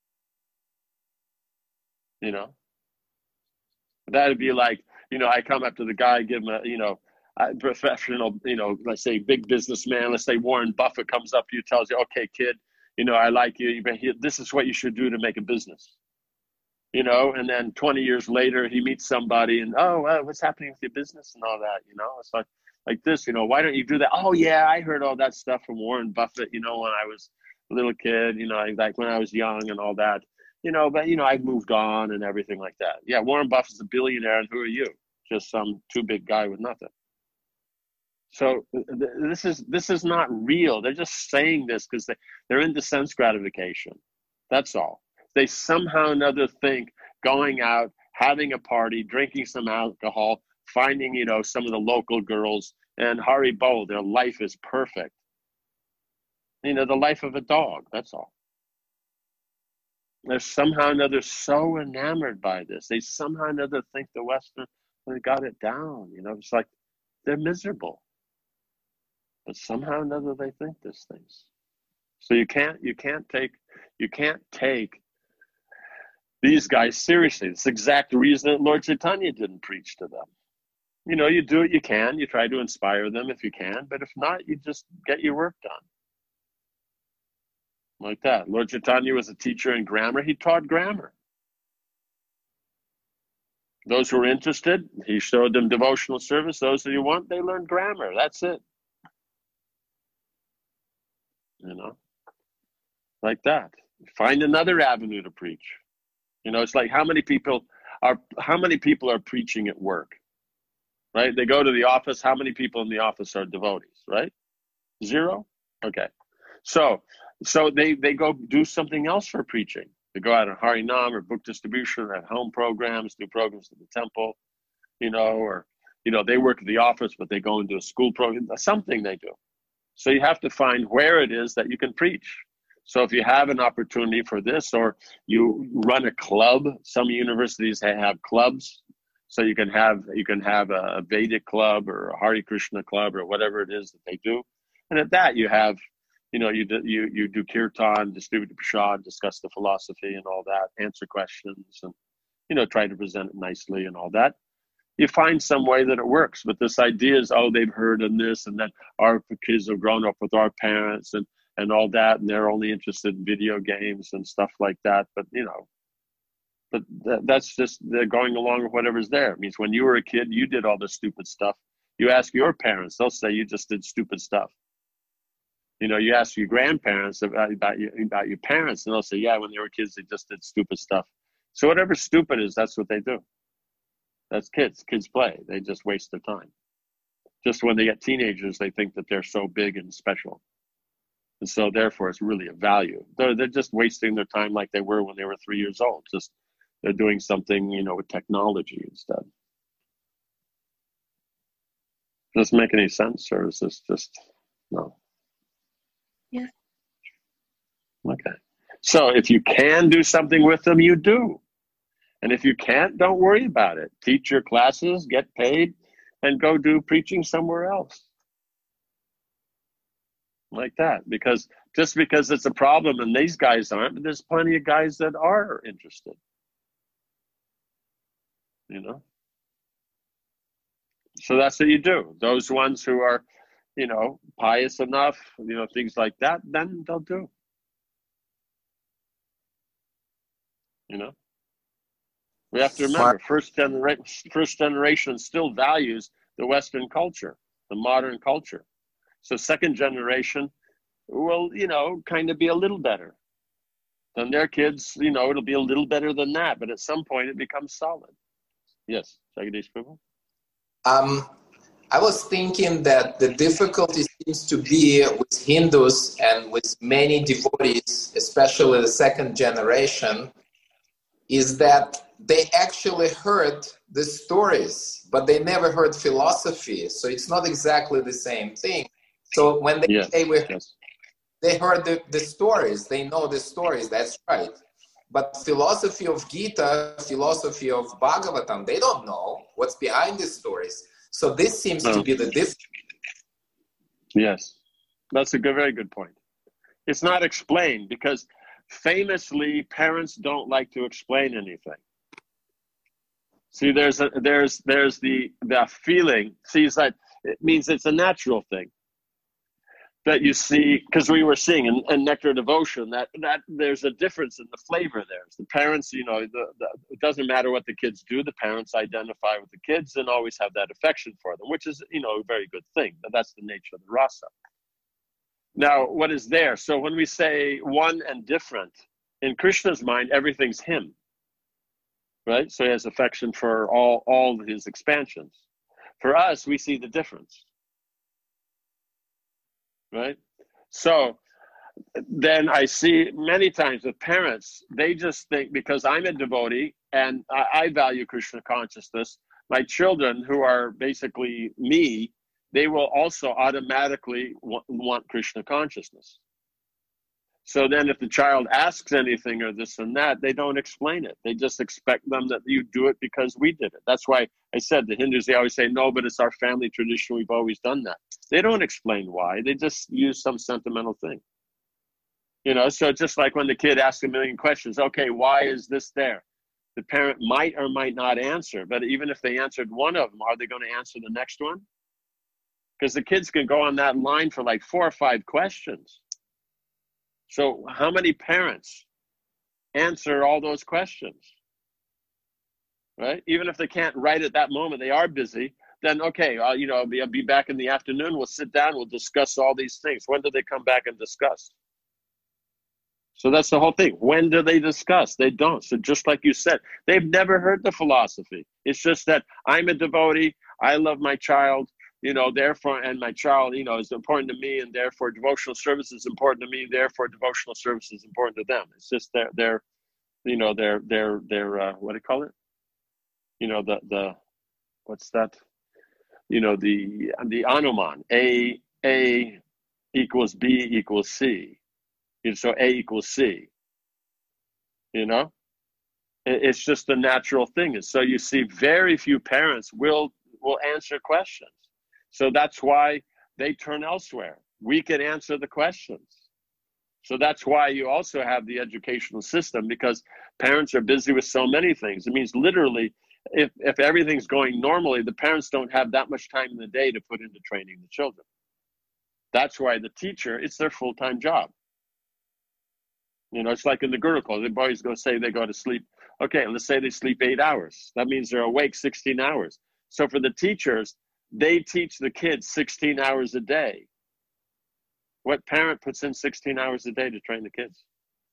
You know, that'd be like, you know, I come up to the guy, give him a, you know, a professional, you know, let's say big businessman, let's say Warren Buffett comes up to you, tells you, okay, kid, you know, I like you. You've been here. This is what you should do to make a business, you know, and then twenty years later, he meets somebody and, oh, uh, what's happening with your business and all that, you know, it's like, like this, you know, why don't you do that? Oh, yeah, I heard all that stuff from Warren Buffett, you know, when I was a little kid, you know, like when I was young and all that. You know, but, you know, I've moved on and everything like that. Yeah, Warren Buffett's a billionaire, and who are you? Just some too big guy with nothing. So th- this is this is not real. They're just saying this because they, they're into sense gratification. That's all. They somehow or another think going out, having a party, drinking some alcohol, finding, you know, some of the local girls, and Haribo, their life is perfect. You know, the life of a dog, that's all. They're somehow or another so enamored by this. They somehow or another think the Western, they got it down. You know, it's like they're miserable. But somehow or another they think these things. So you can't, you can't take, you can't take these guys seriously. It's the exact reason that Lord Chaitanya didn't preach to them. You know, you do what you can, you try to inspire them if you can, but if not, you just get your work done. Like that. Lord Chaitanya was a teacher in grammar. He taught grammar. Those who were interested, he showed them devotional service. Those who want, they learned grammar. That's it. You know, like that. Find another avenue to preach. You know, it's like how many people are how many people are preaching at work, right? They go to the office. How many people in the office are devotees, right? Zero. Okay, so so they they go do something else for preaching. They go out on Harinam or book distribution, or at home programs, do programs at the temple, you know, or you know they work at the office, but they go into a school program. Something they do. So you have to find where it is that you can preach. So if you have an opportunity for this, or you run a club, some universities have clubs, so you can have you can have a Vedic club or a Hare Krishna club or whatever it is that they do, and at that you have, you know, you do, you you do kirtan, distribute the prasad, discuss the philosophy and all that, answer questions, and you know try to present it nicely and all that. You find some way that it works, but this idea is, oh, they've heard of this, and then our kids have grown up with our parents and and all that, and they're only interested in video games and stuff like that. But, you know, but th- that's just they're going along with whatever's there. It means when you were a kid, you did all this stupid stuff. You ask your parents, they'll say you just did stupid stuff. You know, you ask your grandparents about, about, your, about your parents, and they'll say, yeah, when they were kids, they just did stupid stuff. So whatever stupid is, that's what they do. That's kids. Kids play. They just waste their time. Just when they get teenagers, they think that they're so big and special. And so therefore, it's really a value. They're, they're just wasting their time like they were when they were three years old. Just they're doing something, you know, with technology instead. Does this make any sense, or is this just, no? Yes. Okay. So if you can do something with them, you do. And if you can't, don't worry about it. Teach your classes, get paid, and go do preaching somewhere else. Like that. Because just because it's a problem and these guys aren't, but there's plenty of guys that are interested. You know? So that's what you do. Those ones who are, you know, pious enough, you know, things like that, then they'll do. You know? We have to remember, first generation, first generation still values the Western culture, the modern culture. So second generation will, you know, kind of be a little better than their kids. You know, it'll be a little better than that, but at some point it becomes solid. Yes, Jagadish Prabhu? Um, I was thinking that the difficulty seems to be with Hindus and with many devotees, especially the second generation, is that they actually heard the stories, but they never heard philosophy. So it's not exactly the same thing. So when they yes, say we, yes. they heard the, the stories, they know the stories, that's right. But philosophy of Gita, philosophy of Bhagavatam, they don't know what's behind the stories. So this seems No. to be the difference. Yes, that's a good, very good point. It's not explained because famously parents don't like to explain anything. See, there's a, there's there's the the feeling. See, it's like it means it's a natural thing that you see, because we were seeing in, in Nectar Devotion that that there's a difference in the flavor there. The parents, you know, the, the, it doesn't matter what the kids do. The parents identify with the kids and always have that affection for them, which is, you know, a very good thing. But that's the nature of the rasa. Now, what is there? So when we say one and different, in Krishna's mind, everything's him. Right? So he has affection for all, all his expansions. For us, we see the difference. Right? So then I see many times with parents, they just think because I'm a devotee and I, I value Krishna consciousness, my children who are basically me, they will also automatically want, want Krishna consciousness. So then if the child asks anything or this and that, they don't explain it. They just expect them that you do it because we did it. That's why I said the Hindus, they always say, no, but it's our family tradition. We've always done that. They don't explain why. They just use some sentimental thing. You know, so just like when the kid asks a million questions, okay, why is this there? The parent might or might not answer, but even if they answered one of them, are they going to answer the next one? Because the kids can go on that line for like four or five questions. So how many parents answer all those questions? Right? Even if they can't write at that moment, they are busy, then okay, I'll, you know, I'll be, I'll be back in the afternoon, we'll sit down, we'll discuss all these things. When do they come back and discuss? So that's the whole thing. When do they discuss? They don't. So just like you said, they've never heard the philosophy. It's just that I'm a devotee, I love my child, you know, therefore, and my child, you know, is important to me, and therefore devotional service is important to me, therefore devotional service is important to them. It's just their, their you know, their, their, their, uh, what do you call it? You know, the, the, what's that? You know, the, the Hanuman, A, A equals B equals C. So A equals C, you know, it's just a natural thing. And so you see very few parents will, will answer questions. So that's why they turn elsewhere. We can answer the questions. So that's why you also have the educational system, because parents are busy with so many things. It means literally, if, if everything's going normally, the parents don't have that much time in the day to put into training the children. That's why the teacher, it's their full-time job. You know, it's like in the Gurukul, the boys go say they go to sleep. Okay, let's say they sleep eight hours. That means they're awake sixteen hours. So for the teachers, they teach the kids sixteen hours a day. What parent puts in sixteen hours a day to train the kids?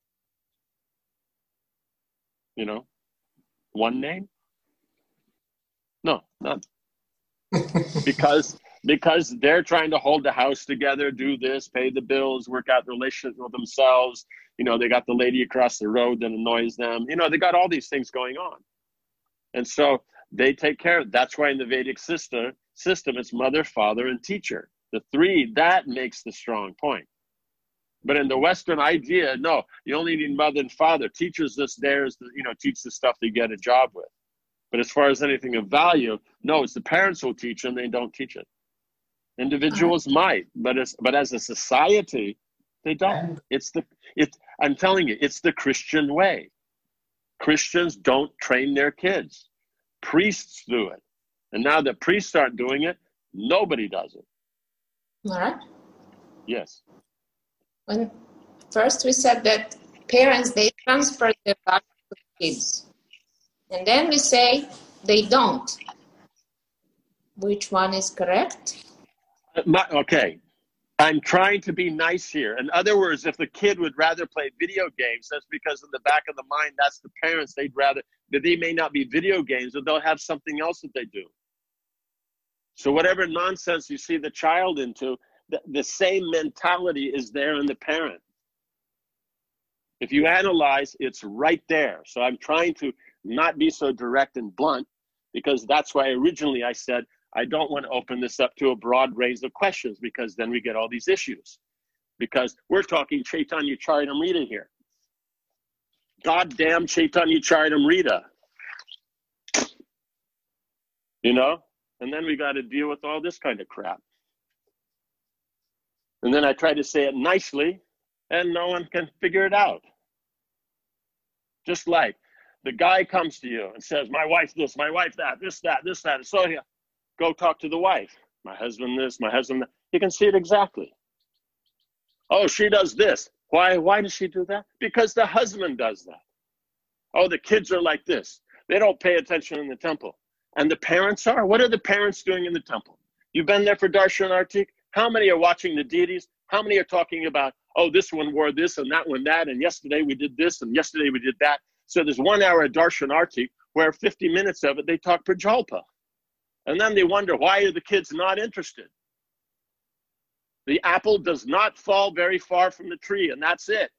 You know, one name? No, none. because because they're trying to hold the house together, do this, pay the bills, work out the relationship with themselves. You know, they got the lady across the road that annoys them. You know, they got all these things going on. And so they take care of it. That's why in the Vedic system, system, it's mother, father, and teacher. The three, that makes the strong point. But in the Western idea, no, you only need mother and father. Teacher's just there, is the, you know, teach the stuff they get a job with. But as far as anything of value, no, it's the parents who teach and they don't teach it. Individuals uh-huh. might, but as but as a society, they don't. It's the it's I'm telling you, it's the Christian way. Christians don't train their kids. Priests do it. And now that priests aren't doing it, nobody does it. All right. Yes. When first we said that parents, they transfer their value to the kids. And then we say they don't. Which one is correct? My, okay. I'm trying to be nice here. In other words, if the kid would rather play video games, that's because in the back of the mind, that's the parents. They'd rather, that they may not be video games, but they'll have something else that they do. So whatever nonsense you see the child into, the, the same mentality is there in the parent. If you analyze, it's right there. So I'm trying to not be so direct and blunt, because that's why originally I said, I don't want to open this up to a broad range of questions, because then we get all these issues. Because we're talking Chaitanya Charitamrita here. Goddamn Chaitanya Charitamrita. You know? And then we got to deal with all this kind of crap. And then I try to say it nicely, and no one can figure it out. Just like the guy comes to you and says, my wife this, my wife that, this, that, this, that. So yeah, go talk to the wife. My husband this, my husband that. You can see it exactly. Oh, she does this. Why, why does she do that? Because the husband does that. Oh, the kids are like this. They don't pay attention in the temple. And the parents are? What are the parents doing in the temple? You've been there for Darshan Artik? How many are watching the deities? How many are talking about, oh, this one wore this and that one that, and yesterday we did this and yesterday we did that. So there's one hour of Darshan Artik where fifty minutes of it, they talk Prajalpa. And then they wonder, why are the kids not interested? The apple does not fall very far from the tree, and that's it.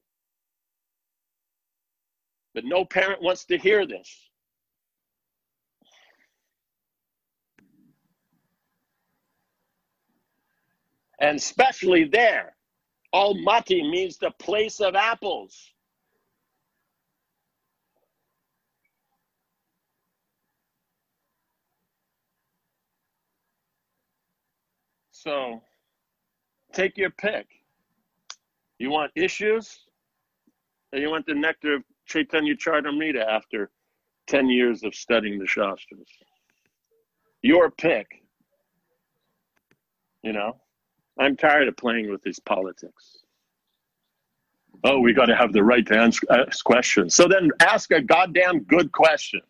But no parent wants to hear this. And especially there, Almaty means the place of apples. So take your pick. You want issues? And you want the nectar of Chaitanya Charitamrita after ten years of studying the Shastras. Your pick. You know, I'm tired of playing with these politics. Oh, we got to have the right to ask, ask questions. So then ask a goddamn good question.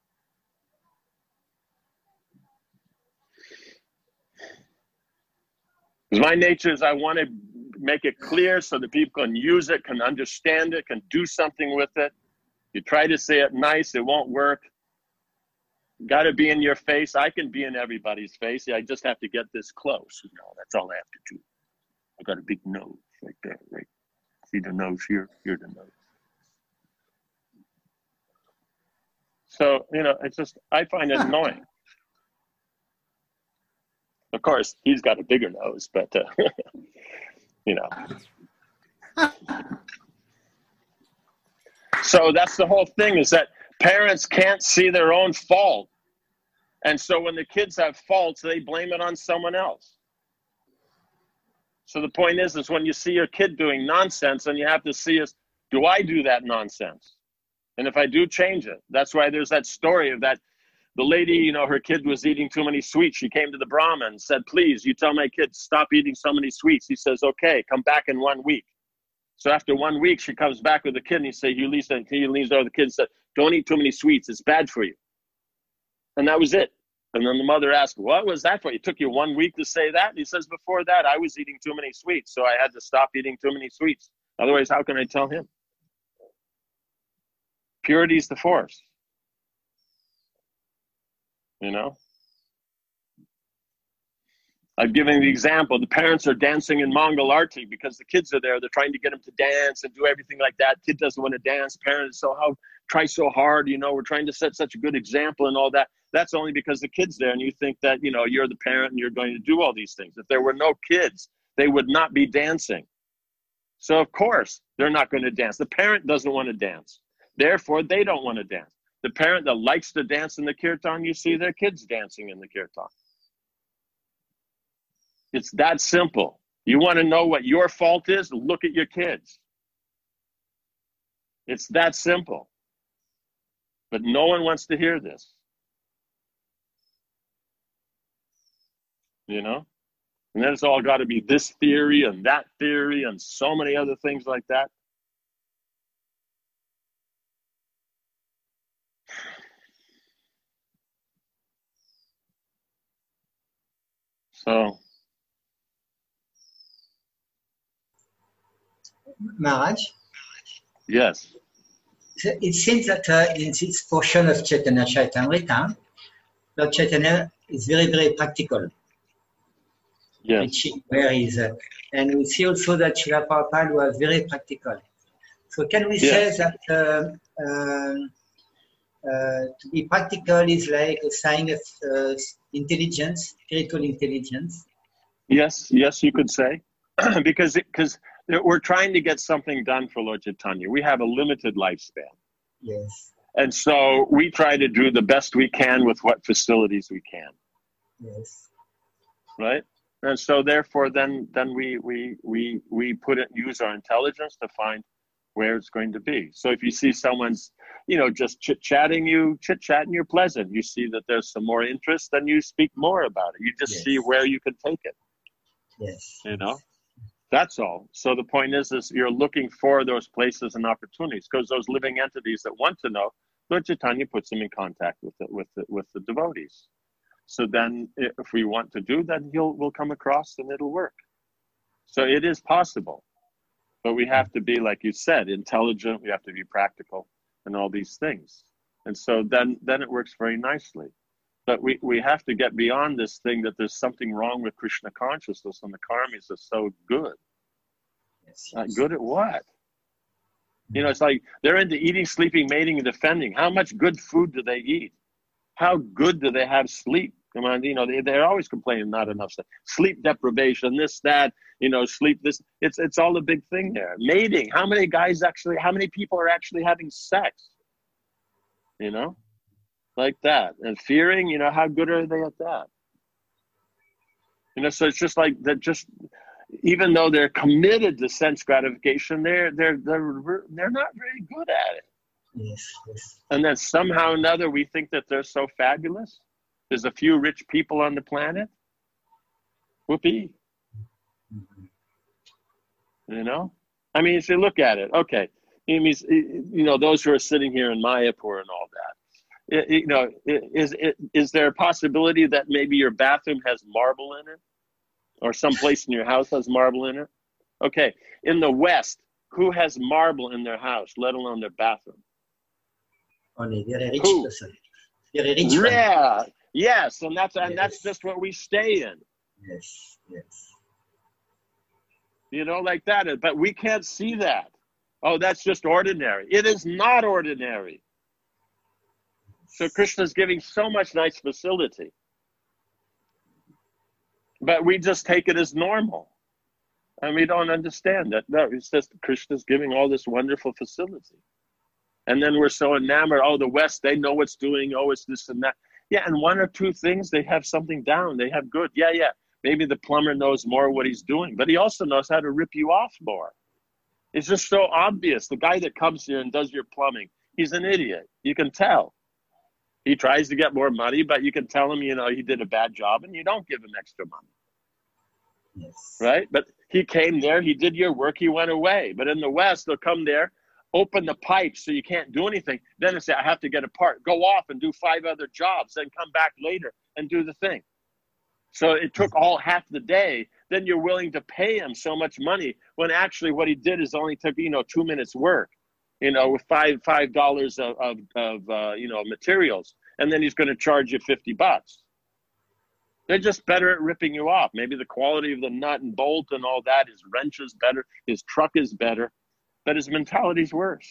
Because my nature is I want to make it clear so that people can use it, can understand it, can do something with it. You try to say it nice, it won't work. Got to be in your face. I can be in everybody's face. I just have to get this close. You know, that's all I have to do. I got a big nose right there. Right? See the nose here? Here's the nose. So, you know, it's just, I find it annoying. Of course, he's got a bigger nose, but, uh, you know. So that's the whole thing, is that parents can't see their own fault. And so when the kids have faults, they blame it on someone else. So the point is, is when you see your kid doing nonsense, then you have to see is, do I do that nonsense? And if I do, change it. That's why there's that story of that, the lady, you know, her kid was eating too many sweets. She came to the Brahmin and said, please, you tell my kid, stop eating so many sweets. He says, okay, come back in one week. So after one week, she comes back with the kid, and he say, he leans, he leans over the kid and said, don't eat too many sweets. It's bad for you. And that was it. And then the mother asked, what was that for? It took you one week to say that? And he says, before that, I was eating too many sweets, so I had to stop eating too many sweets. Otherwise, how can I tell him? Purity is the force. You know? I've given the example, the parents are dancing in Mongol Arti because the kids are there. They're trying to get them to dance and do everything like that. Kid doesn't want to dance. Parents, so how try so hard, you know, we're trying to set such a good example and all that. That's only because the kid's there, and you think that, you know, you're the parent and you're going to do all these things. If there were no kids, they would not be dancing. So of course, they're not going to dance. The parent doesn't want to dance. Therefore, they don't want to dance. The parent that likes to dance in the kirtan, you see their kids dancing in the kirtan. It's that simple. You want to know what your fault is? Look at your kids. It's that simple. But no one wants to hear this. You know? And then it's all got to be this theory and that theory and so many other things like that. So... Maharaj? Yes. It seems that uh, in this portion of Chaitanya Charitamrita, Lord Chaitanya is very, very practical. Yes. Which, where is, uh, and we see also that Srila Prabhupada was very practical. So can we Yes. say that uh, um, uh, to be practical is like a sign of uh, intelligence, spiritual intelligence? Yes, yes, you could say. because because we're trying to get something done for Lord Chaitanya. We have a limited lifespan. Yes. And so we try to do the best we can with what facilities we can. Yes. Right? And so therefore then then we we we we put it use our intelligence to find where it's going to be. So if you see someone's, you know, just chit-chatting you, chit-chatting, you're pleasant. You see that there's some more interest, then you speak more about it. You just Yes. see where you can take it. Yes. You know? That's all. So the point is, is you're looking for those places and opportunities, because those living entities that want to know, Lord Chaitanya puts them in contact with the, with the, with the devotees. So then if we want to do that, he'll, we'll come across and it'll work. So it is possible, but we have to be, like you said, intelligent. We have to be practical and all these things. And so then, then it works very nicely. But we, we have to get beyond this thing that there's something wrong with Krishna consciousness and the karmis are so good. Yes. Uh, good at what? You know, it's like they're into eating, sleeping, mating, and defending. How much good food do they eat? How good do they have sleep? Come on, you know, they, they're always complaining not enough sleep. Sleep deprivation, this, that, you know, sleep, this. It's it's all a big thing there. Mating. How many guys actually, how many people are actually having sex? You know? Like that. And fearing, you know, how good are they at that? You know, so it's just like that, just even though they're committed to sense gratification, they're they're they're they're not very good at it. Yes, yes. And then somehow or another we think that they're so fabulous. There's a few rich people on the planet. Whoopee. Mm-hmm. You know? I mean, if you look at it, okay. It means, you know, those who are sitting here in Mayapur and all that. It, you know, is, is, is there a possibility that maybe your bathroom has marble in it? Or some place in your house has marble in it? Okay. In the West, who has marble in their house, let alone their bathroom? Only very rich Who? person. Very rich one. Yeah. Yes. And that's and Yes. that's just what we stay in. Yes, yes. You know, like that. But we can't see that. Oh, that's just ordinary. It is not ordinary. So Krishna's giving so much nice facility. But we just take it as normal. And we don't understand that. No, it's just Krishna's giving all this wonderful facility. And then we're so enamored. Oh, the West, they know what's doing. Oh, it's this and that. Yeah, and one or two things, they have something down. They have good. Yeah, yeah. Maybe the plumber knows more what he's doing. But he also knows how to rip you off more. It's just so obvious. The guy that comes here and does your plumbing, he's an idiot. You can tell. He tries to get more money, but you can tell him, you know, he did a bad job and you don't give him extra money. Yes. Right? But he came there, he did your work, he went away. But in the West, they'll come there, open the pipes so you can't do anything. Then they say, I have to get a part. Go off and do five other jobs, then come back later and do the thing. So it took all half the day. Then you're willing to pay him so much money when actually what he did is only took, you know, two minutes work, you know, with five five dollars of, of, of uh, you know, materials. And then he's going to charge you fifty bucks. They're just better at ripping you off. Maybe the quality of the nut and bolt and all that, his wrench is better, his truck is better, but his mentality's worse.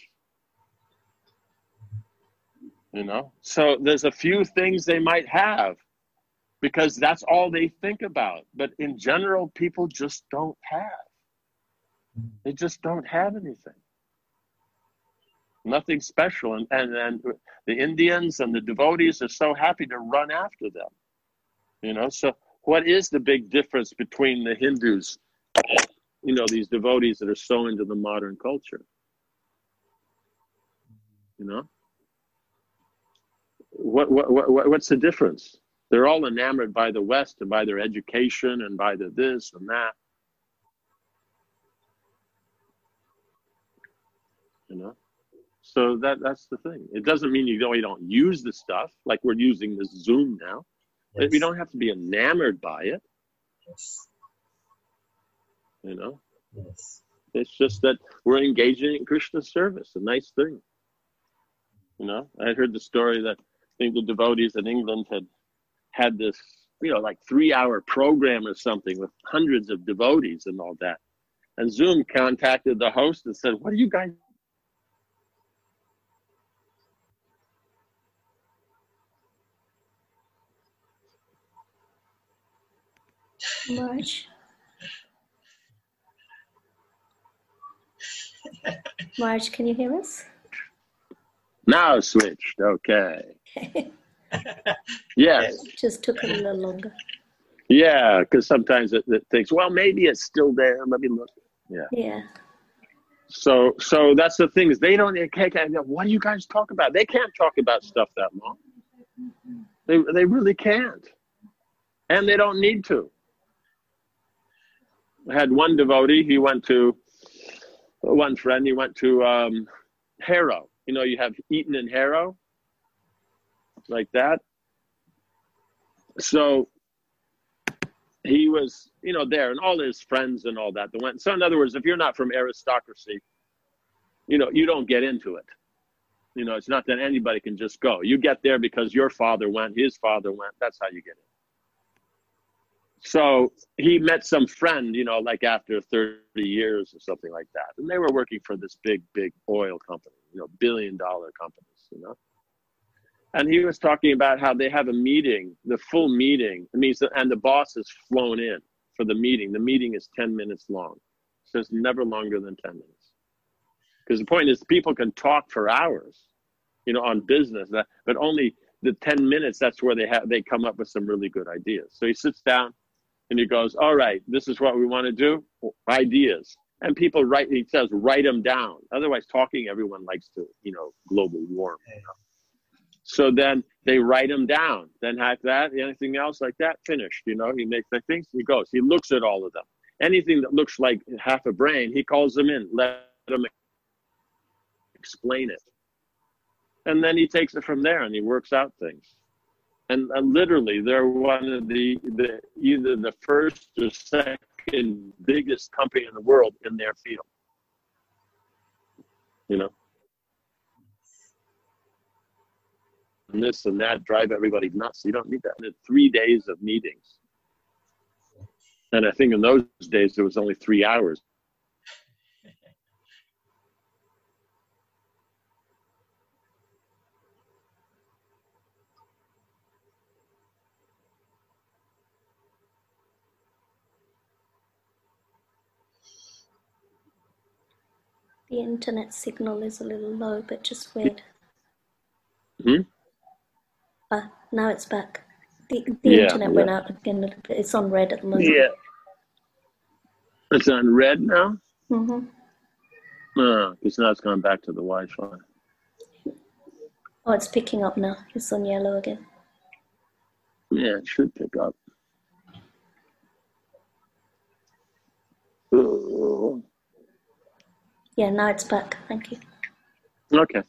You know? So there's a few things they might have because that's all they think about. But in general, people just don't have. They just don't have anything. Nothing special. And, and, and the Indians and the devotees are so happy to run after them. You know, so what is the big difference between the Hindus, you know, these devotees that are so into the modern culture? You know, what, what, what, what's the difference? They're all enamored by the West and by their education and by the this and that. You know, so that that's the thing. It doesn't mean you don't, you don't use the stuff like we're using this Zoom now. Yes. We don't have to be enamored by it. Yes. You know, Yes. it's just that we're engaging in Krishna's service, a nice thing. You know, I heard the story that I think the devotees in England had had this, you know, like three hour program or something with hundreds of devotees and all that. And Zoom contacted the host and said, what are you guys? March. March, can you hear us? Now switched. Okay. Yes. Just took a little longer. Yeah, because sometimes it, it thinks, well, maybe it's still there. Let me look. Yeah. Yeah. So, so that's the thing is they don't. They can't, what do you guys talk about? They can't talk about stuff that long. They they really can't, and they don't need to. I had one devotee. He went to one friend. He went to um, Harrow. You know, you have Eton and Harrow, like that. So he was, you know, there, and all his friends and all that. They went. So in other words, if you're not from aristocracy, you know, you don't get into it. You know, it's not that anybody can just go. You get there because your father went, his father went. That's how you get in. So he met some friend, you know, like after thirty years or something like that. And they were working for this big, big oil company, you know, billion dollar companies, you know. And he was talking about how they have a meeting, the full meeting. It means that, and the boss has flown in for the meeting. The meeting is ten minutes long. So it's never longer than ten minutes. Because the point is people can talk for hours, you know, on business, but only the ten minutes, that's where they have, they come up with some really good ideas. So he sits down And he goes, all right, this is what we want to do. Ideas. And people write, he says, write them down. Otherwise, talking, everyone likes to, you know, global warm. You know? So then they write them down. Then after that, anything else like that, finished. You know, he makes the things, he goes, he looks at all of them. Anything that looks like half a brain, he calls them in, let them explain it. And then he takes it from there and he works out things. And uh, literally, they're one of the, the either the first or second biggest company in the world in their field. You know? And this and that drive everybody nuts. You don't need that. And three days of meetings. And I think in those days, it was only three hours. The internet signal is a little low, but just weird. Hmm? Uh, now it's back. The, the Yeah, internet yeah. went out again a little bit. It's on red at the moment. Yeah. It's on red now? Mm-hmm. No, because now it's gone back to the Wi-Fi. Oh, it's picking up now. It's on yellow again. Yeah, it should pick up. Oh. Yeah, now it's back. Thank you. Okay.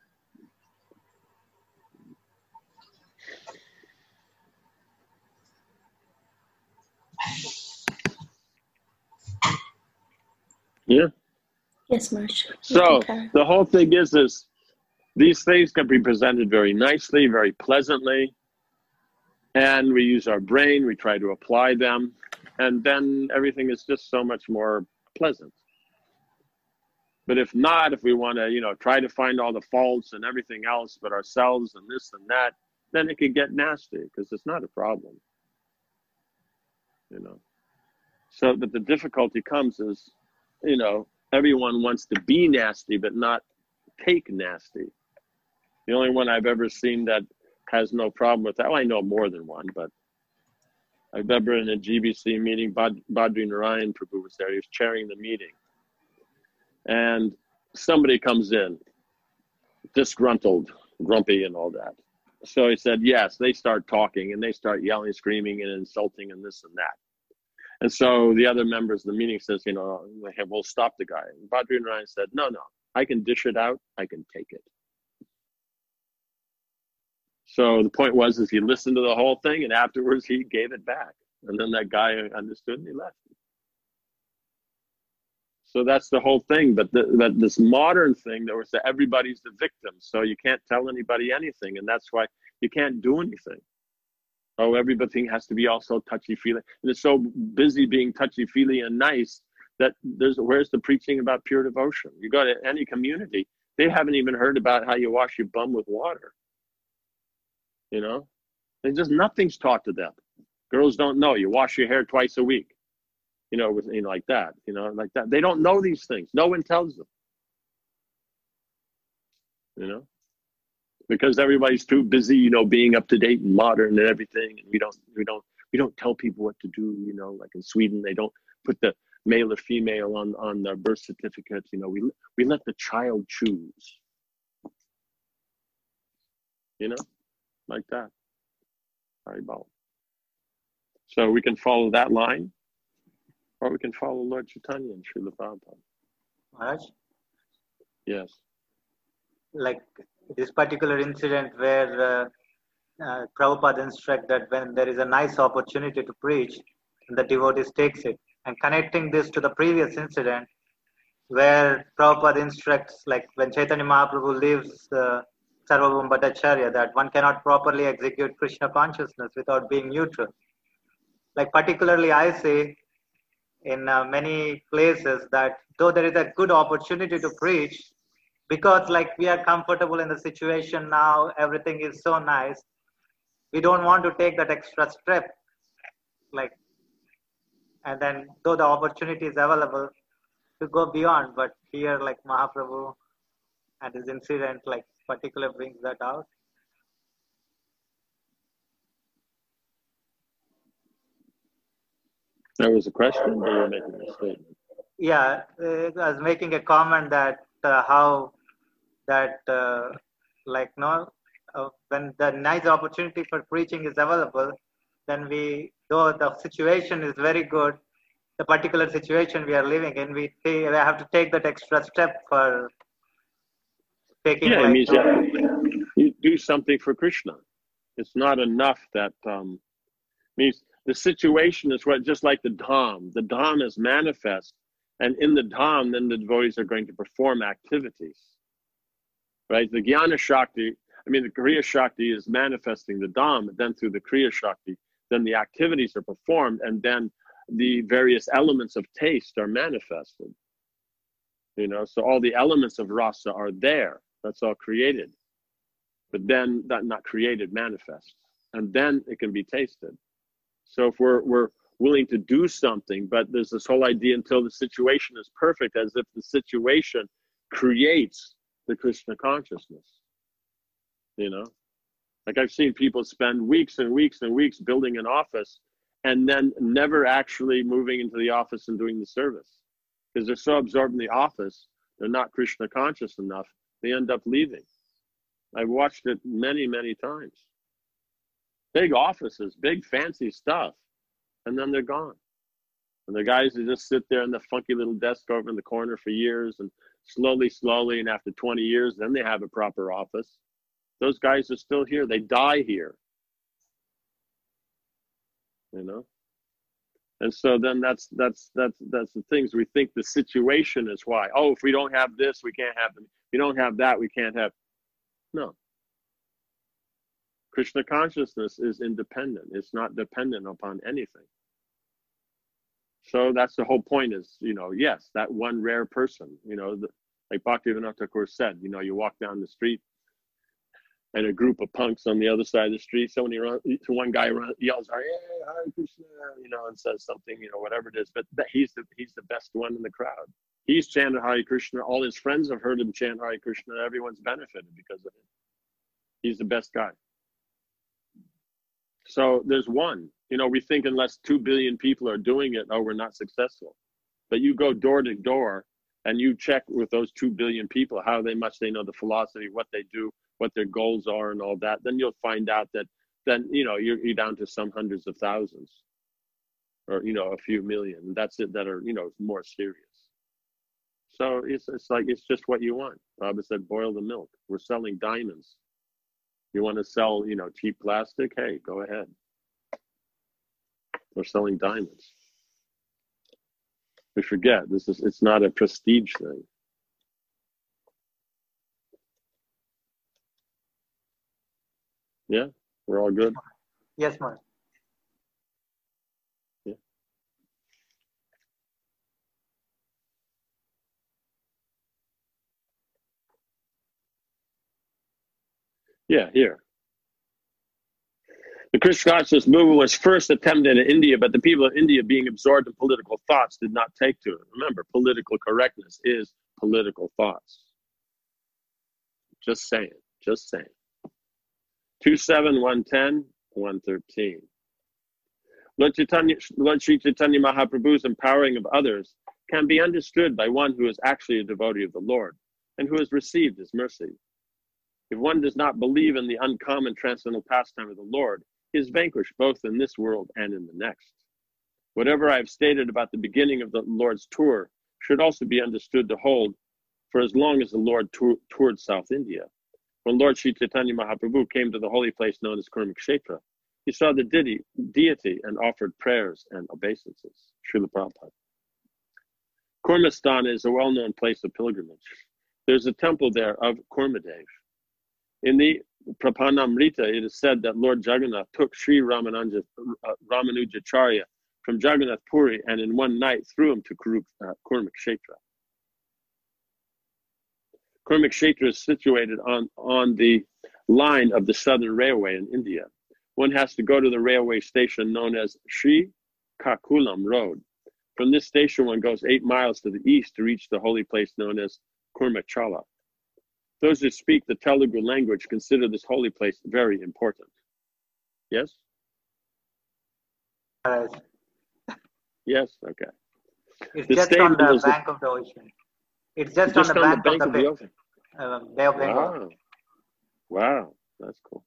Yeah. Yes, Marsh. You So can carry. the whole thing is, is these things can be presented very nicely, very pleasantly, and we use our brain. We try to apply them, and then everything is just so much more pleasant. But if not, if we want to, you know, try to find all the faults and everything else, but ourselves and this and that, then it can get nasty because it's not a problem, you know. So, but the difficulty comes is, you know, everyone wants to be nasty, but not take nasty. The only one I've ever seen that has no problem with that, well, I know more than one, but I've ever in a G B C meeting, Bad, Badri Narayan Prabhu was there, he was chairing the meeting. And somebody comes in, disgruntled, grumpy and all that. So he said, yes, they start talking and they start yelling, screaming and insulting and this and that. And so the other members of the meeting says, you know, we'll stop the guy. And Badri Narayan said, no, no, I can dish it out. I can take it. So the point was, is he listened to the whole thing and afterwards he gave it back. And then that guy understood and he left. So that's the whole thing. But the, but this modern thing, there was that everybody's the victim. So you can't tell anybody anything. And that's why you can't do anything. Oh, everything has to be also touchy-feely. And it's so busy being touchy-feely and nice that there's, where's the preaching about pure devotion? You go to any community, they haven't even heard about how you wash your bum with water. You know? They just, nothing's taught to them. Girls don't know. You wash your hair twice a week. You know, with, you know, like that, you know, like that. They don't know these things. No one tells them. You know? Because everybody's too busy, you know, being up to date and modern and everything. And we don't, we don't, we don't tell people what to do. You know, like in Sweden, they don't put the male or female on on their birth certificates. You know, we we let the child choose. You know, like that. Haribol. So we can follow that line, or we can follow Lord Chaitanya and Srila Prabhupada. Maharaj? Yes. Like this particular incident where uh, uh, Prabhupada instructs that when there is a nice opportunity to preach, the devotees takes it. And connecting this to the previous incident where Prabhupada instructs, like when Chaitanya Mahaprabhu leaves uh, Sarvabhauma Bhattacharya, that one cannot properly execute Krishna consciousness without being neutral. Like particularly I say in uh, many places that though there is a good opportunity to preach, because like we are comfortable in the situation now, everything is so nice, we don't want to take that extra step. Like, and then though the opportunity is available to go beyond, but here like Mahaprabhu and his incident like particularly brings that out. That was a question, or you're making a statement? Yeah, uh, I was making a comment that uh, how that uh, like no, uh, when the nice opportunity for preaching is available, then we, though the situation is very good, the particular situation we are living in, we, we have to take that extra step for taking Yeah, it like means that you do something for Krishna. It's not enough that um, means the situation is what, just like the Dham. The Dham is manifest, and in the Dham, then the devotees are going to perform activities. Right? The Jnana Shakti, I mean, the Kriya Shakti is manifesting the Dham, then through the Kriya Shakti, then the activities are performed, and then the various elements of taste are manifested. You know, so all the elements of rasa are there. That's all created. But then, that not created, manifests. And then it can be tasted. So if we're, we're willing to do something, but there's this whole idea until the situation is perfect, as if the situation creates the Krishna consciousness. You know, like I've seen people spend weeks and weeks and weeks building an office and then never actually moving into the office and doing the service. Because they're so absorbed in the office, they're not Krishna conscious enough, they end up leaving. I've watched it many, many times. Big offices, big fancy stuff, and then they're gone. And the guys who just sit there in the funky little desk over in the corner for years, and slowly, slowly, and after twenty years, then they have a proper office. Those guys are still here. They die here. You know? And so then that's that's that's that's the things. We think the situation is why. Oh, if we don't have this, we can't have them. If we don't have that, we can't have. No. Krishna consciousness is independent. It's not dependent upon anything. So that's the whole point is, you know, yes, that one rare person, you know, the, like Bhaktivinoda Thakur said, you know, you walk down the street and a group of punks on the other side of the street, somebody run, one guy run, yells, hey, Hare Krishna, you know, and says something, you know, whatever it is, but that he's the, he's the best one in the crowd. He's chanted Hare Krishna. All his friends have heard him chant Hare Krishna. Everyone's benefited because of him. He's the best guy. So there's one, you know, we think unless two billion people are doing it, oh, we're not successful. But you go door to door and you check with those two billion people, how they much they know the philosophy, what they do, what their goals are and all that. Then you'll find out that then, you know, you're, you're down to some hundreds of thousands or, you know, a few million. That's it, that are, you know, more serious. So it's, it's like, it's just what you want. Baba said, boil the milk. We're selling diamonds. You want to sell, you know, cheap plastic? Hey, go ahead. We're selling diamonds. We forget this is, it's not a prestige thing. Yeah, we're all good. Yes, Mark. Yeah. Yeah, here. The Krishna consciousness movement was first attempted in India, but the people of India, being absorbed in political thoughts, did not take to it. Remember, political correctness is political thoughts. Just saying, just saying. two seven, one ten, one thirteen. Lord, Chaitanya, Lord Sri Chaitanya Mahaprabhu's empowering of others can be understood by one who is actually a devotee of the Lord and who has received his mercy. If one does not believe in the uncommon transcendental pastime of the Lord, he is vanquished both in this world and in the next. Whatever I have stated about the beginning of the Lord's tour should also be understood to hold for as long as the Lord tour, toured South India. When Lord Sri Chaitanya Mahaprabhu came to the holy place known as Kurmakshetra, he saw the deity, deity and offered prayers and obeisances. Srila Prabhupada. Kurmasthana is a well-known place of pilgrimage. There's a temple there of Kurmadev. In the Prapanamrita, it is said that Lord Jagannath took Sri Ramanuja, uh, Ramanujacharya from Jagannath Puri and in one night threw him to Kuru, uh, Kurmakshetra. Kurmakshetra is situated on, on the line of the Southern Railway in India. One has to go to the railway station known as Sri Kakulam Road. From this station, one goes eight miles to the east to reach the holy place known as Kurmachala. Those who speak the Telugu language consider this holy place very important. Yes? Uh, Yes, okay. It's The just on statement the is bank of the ocean. It's just, just on the on bank, the bank of of the the bay, ocean. uh, Bay of Bengal. Wow. Wow, that's cool.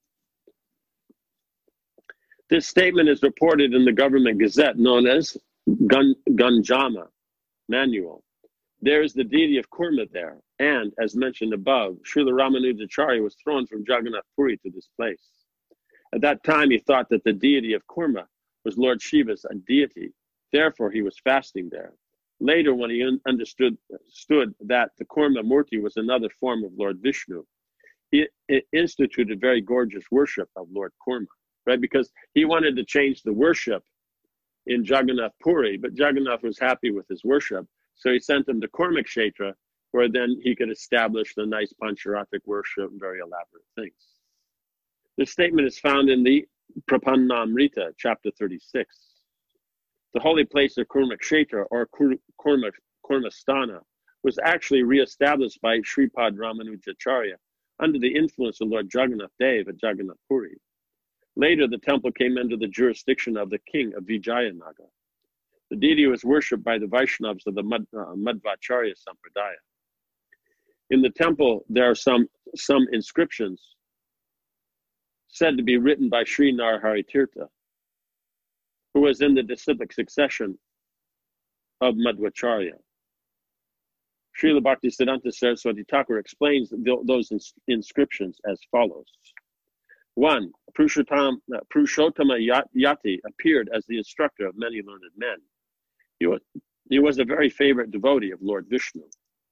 This statement is reported in the government gazette known as Gun, Ganjama Manual. There is the deity of Kurma there, and, as mentioned above, Srila Ramanujacharya was thrown from Jagannath Puri to this place. At that time, he thought that the deity of Kurma was Lord Shiva's deity. Therefore, he was fasting there. Later, when he un- understood stood that the Kurma Murti was another form of Lord Vishnu, he, he instituted very gorgeous worship of Lord Kurma, right? Because he wanted to change the worship in Jagannath Puri, but Jagannath was happy with his worship. So he sent him to Kurma Kshetra, where then he could establish the nice Pancharatric worship and very elaborate things. This statement is found in the Prapannamrita, chapter thirty-six. The holy place of Kurma Kshetra, or Kurma, Kurmasthana, was actually re-established by Sripad Ramanujacharya under the influence of Lord Jagannath Dev at Jagannath Puri. Later, the temple came under the jurisdiction of the king of Vijayanagar. The deity was worshipped by the Vaishnavas of the Mad, uh, Madhvacharya Sampradaya. In the temple, there are some, some inscriptions said to be written by Sri Narahari Tirtha, who was in the disciplic succession of Madhvacharya. Srila Bhaktisiddhanta Saraswati Thakur explains th- those ins- inscriptions as follows. One, Purushottam, uh, Purushottama Yati appeared as the instructor of many learned men. He was, he was a very favorite devotee of Lord Vishnu.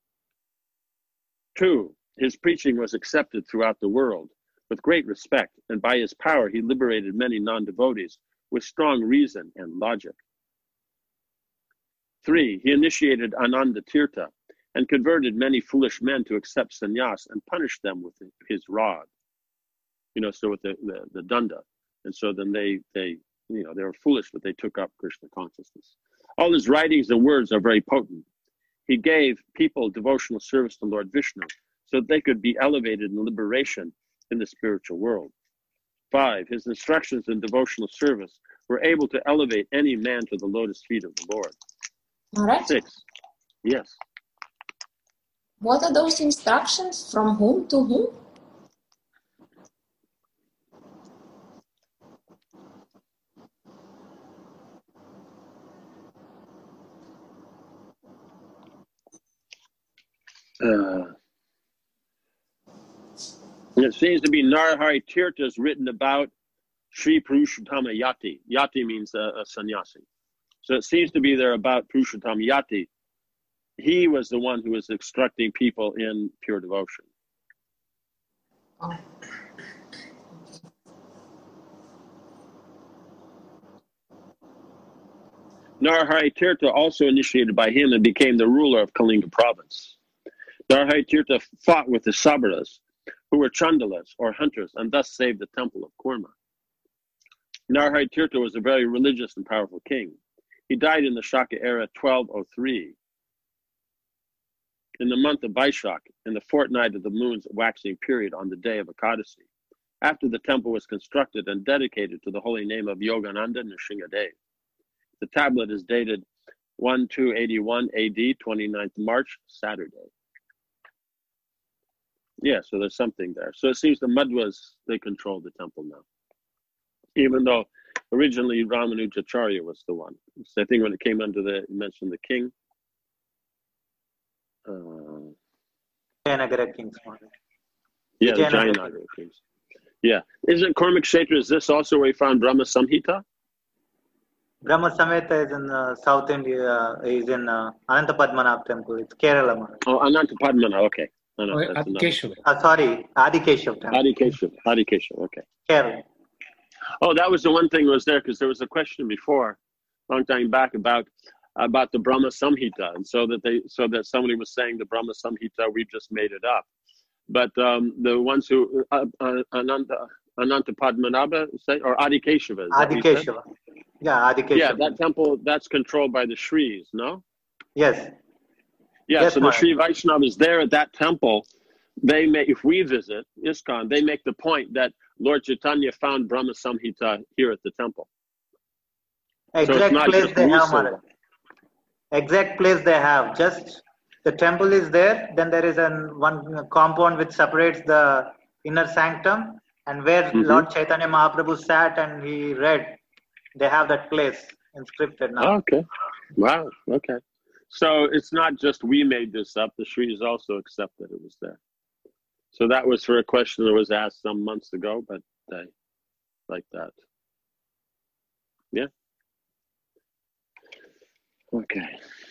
Two, his preaching was accepted throughout the world with great respect, and by his power he liberated many non-devotees with strong reason and logic. Three, he initiated Ananda Tirtha and converted many foolish men to accept sannyas and punished them with his rod. You know, so with the, the, the danda. And so then they, they, you know, they were foolish, but they took up Krishna consciousness. All his writings and words are very potent. He gave people devotional service to Lord Vishnu so that they could be elevated in liberation in the spiritual world. Five, his instructions in devotional service were able to elevate any man to the lotus feet of the Lord. All right. Six, yes. What are those instructions? From whom to whom? Uh, it seems to be Narahari Tirthas written about Sri Purushottama Yati. Yati means a, a sannyasi. So it seems to be there about Purushottama Yati. He was the one who was instructing people in pure devotion. Oh. Narahari Tirtha, also initiated by him, and became the ruler of Kalinga province. Narahari Tirtha fought with the Sabaras, who were Chandalas, or hunters, and thus saved the temple of Kurma. Narahari Tirtha was a very religious and powerful king. He died in the Shaka era twelve oh three. In the month of Vaishak, in the fortnight of the moon's waxing period on the day of Ekadasi, after the temple was constructed and dedicated to the holy name of Yogananda Nrsingadev. The tablet is dated twelve eighty-one A D, twenty-ninth March, Saturday. Yeah, so there's something there. So it seems the Madhvas, they control the temple now. Even though originally Ramanujacharya was the one. So I think when it came under the, you mentioned the king. Uh, Jayanagara kings. yeah, the Jayanagara Jayanagara kings. Yeah. Isn't Kurma Kshetra, is this also where we found Brahma Samhita? Brahma Samhita is in uh, South India, uh, is in uh, Anantapadmanabha temple. It's Kerala. Oh, Anantapadmana, okay. No, no, Oh, that's another. Adikeshava. Uh, sorry, Adikeshav temple. Adikeshav, Adikeshav, okay. Kerala. Oh, that was the one thing that was there, because there was a question before, a long time back, about about the Brahma Samhita, and so that they, so that somebody was saying the Brahma Samhita, we just made it up. But um, the ones who uh, uh, Ananta Anantapadmanabha say, or Adikeshava, is that what you said? Adikeshava. Yeah, Adikeshava. Yeah, that temple, that's controlled by the Shris, no? Yes. Yeah, Yes, so the Maharaj. Sri Vaishnavas there at that temple, they may, if we visit ISKCON, they make the point that Lord Chaitanya found Brahma Samhita here at the temple. Exact so it's not place just they have, Musa. Maharaj. exact place they have. Just the temple is there, then there is an one compound which separates the inner sanctum, and where Mm-hmm. Lord Chaitanya Mahaprabhu sat and he read, they have that place inscripted now. Okay. Wow. Okay. So it's not just we made this up. The Sris also accepted it was there. So that was for a question that was asked some months ago, but they like that. Yeah. Okay.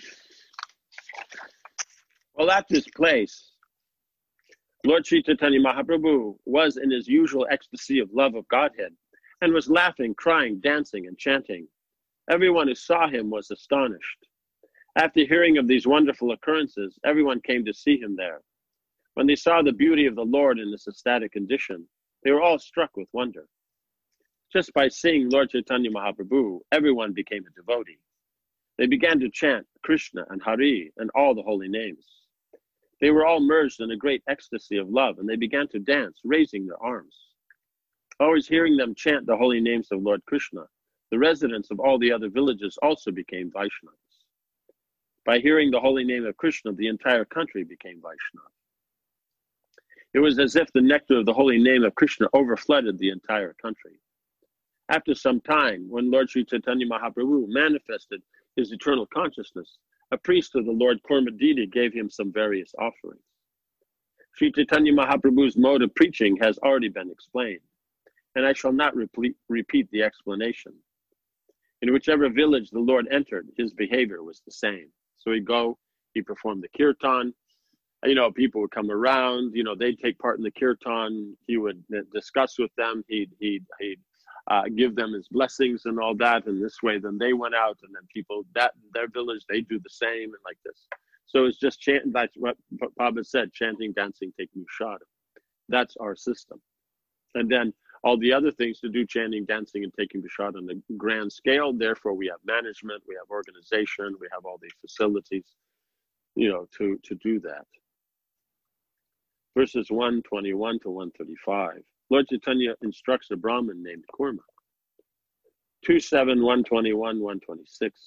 Well, at this place, Lord Sri Chaitanya Mahaprabhu was in his usual ecstasy of love of Godhead and was laughing, crying, dancing, and chanting. Everyone who saw him was astonished. After hearing of these wonderful occurrences, everyone came to see him there. When they saw the beauty of the Lord in this ecstatic condition, they were all struck with wonder. Just by seeing Lord Chaitanya Mahaprabhu, everyone became a devotee. They began to chant Krishna and Hari and all the holy names. They were all merged in a great ecstasy of love, and they began to dance, raising their arms. Always hearing them chant the holy names of Lord Krishna, the residents of all the other villages also became Vaishnavas. By hearing the holy name of Krishna, the entire country became Vaishnava. It was as if the nectar of the holy name of Krishna overflooded the entire country. After some time, when Lord Sri Chaitanya Mahaprabhu manifested his eternal consciousness, a priest of the Lord Kurmadidi gave him some various offerings. Sri Chaitanya Mahaprabhu's mode of preaching has already been explained, and I shall not repeat, repeat the explanation. In whichever village the Lord entered, his behavior was the same. So he'd go, he performed the kirtan, you know, people would come around, you know, they'd take part in the kirtan, he would discuss with them, he'd, he'd, he'd uh, give them his blessings and all that, and this way then they went out, and then people, that their village, they do the same, and like this. So it's just chanting, that's what Prabhupada said, chanting, dancing, taking shada. That's our system. And then all the other things to do, chanting, dancing, and taking prasad on the grand scale. Therefore, we have management, we have organization, we have all the facilities, you know, to, to do that. Verses one twenty-one to one thirty-five. Lord Chaitanya instructs a Brahmin named Kurma. two seven, one twenty-one, one twenty-six.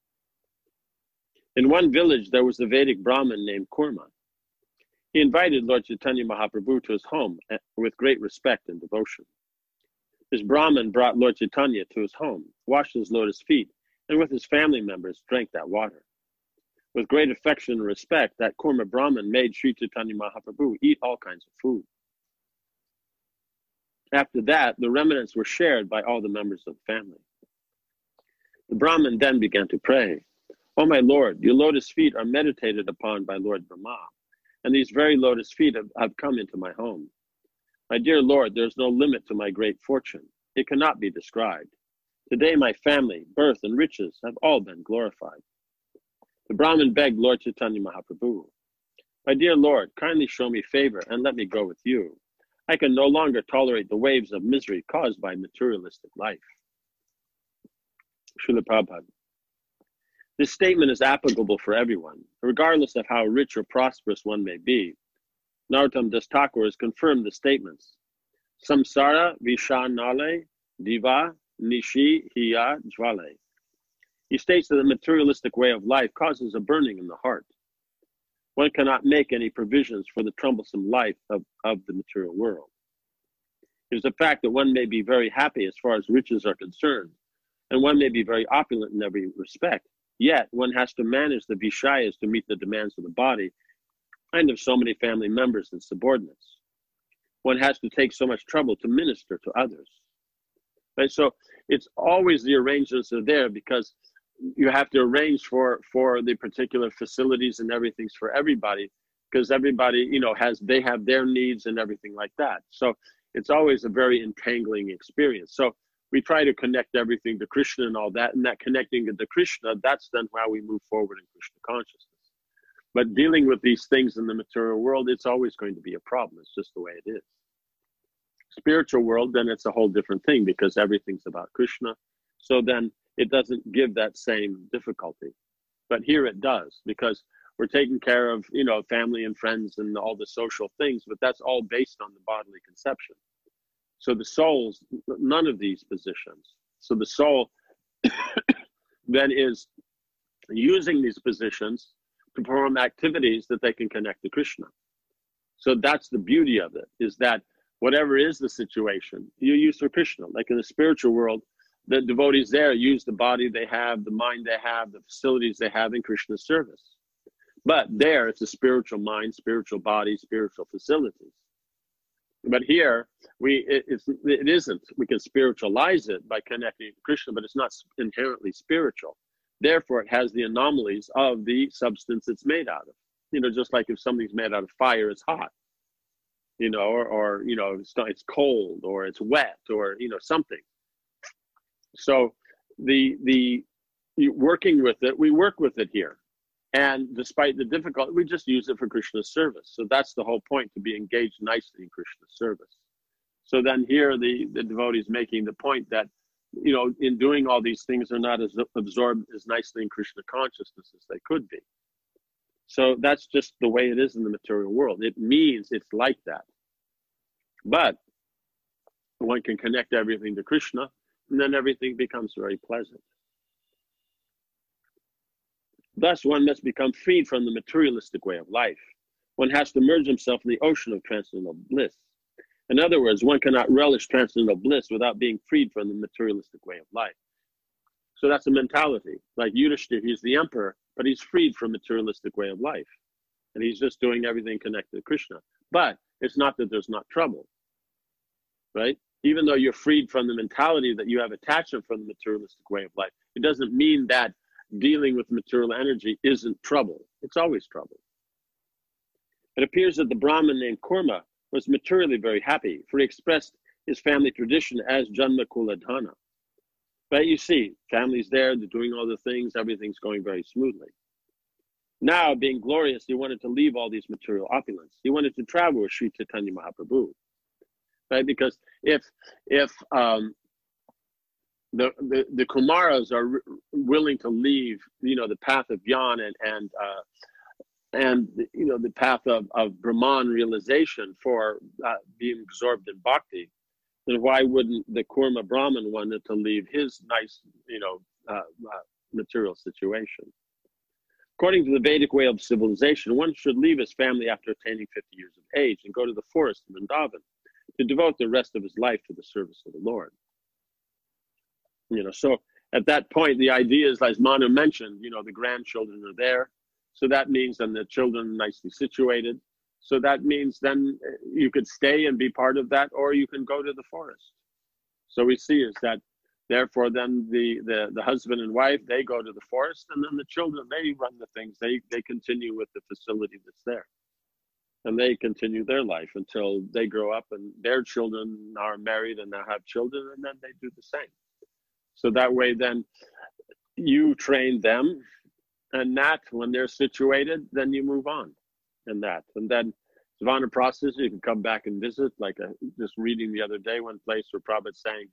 In one village, there was a Vedic Brahmin named Kurma. He invited Lord Chaitanya Mahaprabhu to his home with great respect and devotion. This Brahmin brought Lord Chaitanya to his home, washed his lotus feet, and with his family members drank that water. With great affection and respect, that Kurma Brahmin made Sri Chaitanya Mahaprabhu eat all kinds of food. After that, the remnants were shared by all the members of the family. The Brahmin then began to pray, "O my Lord, your lotus feet are meditated upon by Lord Brahma, and these very lotus feet have, have come into my home. My dear Lord, there is no limit to my great fortune. It cannot be described. Today my family, birth, and riches have all been glorified." The Brahmin begged Lord Chaitanya Mahaprabhu, "My dear Lord, kindly show me favor and let me go with you. I can no longer tolerate the waves of misery caused by materialistic life." Srila Prabhupada. This statement is applicable for everyone, regardless of how rich or prosperous one may be. Narottam Das Thakur has confirmed the statements. Samsara vishanale diva nishi hiya jvale. He states that the materialistic way of life causes a burning in the heart. One cannot make any provisions for the troublesome life of, of the material world. It is a fact that one may be very happy as far as riches are concerned, and one may be very opulent in every respect, yet one has to manage the vishayas to meet the demands of the body and of so many family members and subordinates. One has to take so much trouble to minister to others. Right? So it's always the arrangements are there because you have to arrange for, for the particular facilities and everything's for everybody, because everybody, you know, has, they have their needs and everything like that. So it's always a very entangling experience. So we try to connect everything to Krishna and all that, and that connecting to Krishna, that's then how we move forward in Krishna consciousness. But dealing with these things in the material world, it's always going to be a problem. It's just the way it is. Spiritual world, then it's a whole different thing because everything's about Krishna. So then it doesn't give that same difficulty. But here it does, because we're taking care of, you know, family and friends and all the social things, but that's all based on the bodily conception. So the soul's none of these positions. So the soul then is, using these positions to perform activities that they can connect to Krishna. So that's the beauty of it, is that whatever is the situation, you use for Krishna. Like in the spiritual world, the devotees there use the body they have, the mind they have, the facilities they have in Krishna's service. But there, it's a spiritual mind, spiritual body, spiritual facilities. But here, we it, it's, it isn't. We can spiritualize it by connecting to Krishna, but it's not inherently spiritual. Therefore, it has the anomalies of the substance it's made out of. You know, just like if something's made out of fire, it's hot. You know, or, or you know, it's, not, it's cold, or it's wet, or, you know, something. So the the working with it, we work with it here. And despite the difficulty, we just use it for Krishna's service. So that's the whole point, to be engaged nicely in Krishna's service. So then here the, the devotee is making the point that, you know, in doing all these things, they're not as absorbed as nicely in Krishna consciousness as they could be. So that's just the way it is in the material world. It means it's like that. But one can connect everything to Krishna, and then everything becomes very pleasant. Thus, one must become freed from the materialistic way of life. One has to merge himself in the ocean of transcendental bliss. In other words, one cannot relish transcendental bliss without being freed from the materialistic way of life. So that's a mentality. Like Yudhishthira, he's the emperor, but he's freed from materialistic way of life. And he's just doing everything connected to Krishna. But it's not that there's not trouble, right? Even though you're freed from the mentality that you have attachment from the materialistic way of life, it doesn't mean that dealing with material energy isn't trouble. It's always trouble. It appears that the Brahmin named Kurma was materially very happy, for he expressed his family tradition as Janma Kula Dhana. But you see, family's there, they're doing all the things, everything's going very smoothly. Now, being glorious, he wanted to leave all these material opulence. He wanted to travel with Sri Chaitanya Mahaprabhu. Right? Because if if um, the, the the Kumaras are willing to leave, you know, the path of Gyan and and uh, and you know the path of of Brahman realization for uh, being absorbed in bhakti, then why wouldn't the Kurma Brahmin wanted to leave his nice, you know, uh, uh, material situation? According to the Vedic way of civilization, one should leave his family after attaining fifty years of age and go to the forest of Vrindavan to devote the rest of his life to the service of the Lord. You know, so at that point, the idea is, as Manu mentioned, you know, the grandchildren are there. So that means then the children are nicely situated. So that means then you could stay and be part of that, or you can go to the forest. So we see is that, therefore, then the, the, the husband and wife, they go to the forest, and then the children, they run the things. They, they continue with the facility that's there. And they continue their life until they grow up and their children are married and now have children, and then they do the same. So that way then you train them, and that when they're situated, then you move on in that. And then Vanaprasthas, you can come back and visit, like a, just reading the other day, one place where Prabhupada's saying,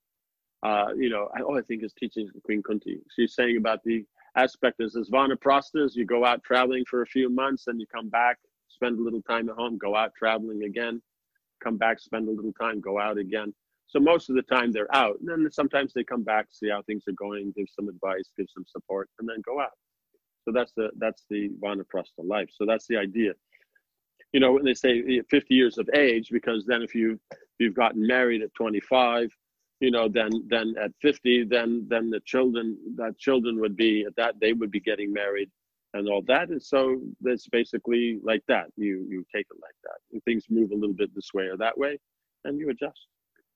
uh, you know, oh, I think it's teaching Queen Kunti. She's saying about the aspect is as Vanaprasthas, you go out traveling for a few months, and you come back, spend a little time at home, go out traveling again, come back, spend a little time, go out again. So most of the time they're out. And then sometimes they come back, see how things are going, give some advice, give some support, and then go out. So that's the that's the Vanaprastha life. So that's the idea. You know, when they say fifty years of age, because then if you if you've gotten married at twenty-five, you know, then then at fifty, then then the children that children would be at that they would be getting married and all that. And so that's basically like that. You you take it like that. And things move a little bit this way or that way, and you adjust.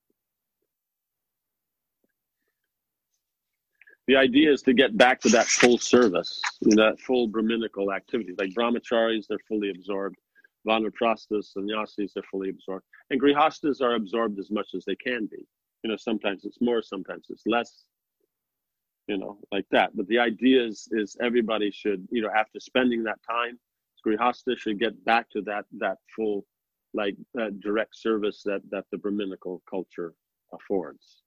The idea is to get back to that full service, you know, that full Brahminical activity. Like brahmacharis, they're fully absorbed. Vanaprasthas, sannyasis, they're fully absorbed. And grihastas are absorbed as much as they can be. You know, sometimes it's more, sometimes it's less, you know, like that. But the idea is, is everybody should, you know, after spending that time, grihasta should get back to that that full, like, uh, direct service that, that the Brahminical culture affords.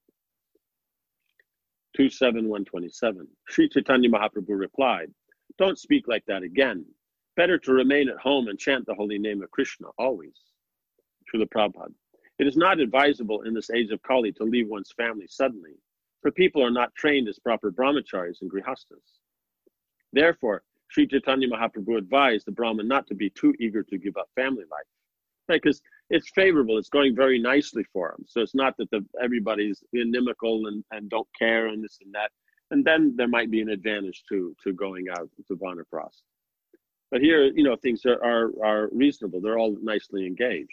two seven one twenty-seven. Sri Chaitanya Mahaprabhu replied, "Don't speak like that again. Better to remain at home and chant the holy name of Krishna always." Srila Prabhupada. It is not advisable in this age of Kali to leave one's family suddenly, for people are not trained as proper brahmacharis and grihastas. Therefore, Sri Chaitanya Mahaprabhu advised the Brahmin not to be too eager to give up family life, right? Because it's favorable, it's going very nicely for him. So it's not that the, everybody's inimical and, and don't care and this and that. And then there might be an advantage to, to going out to Vanaprastha. But here, you know, things are, are, are reasonable. They're all nicely engaged.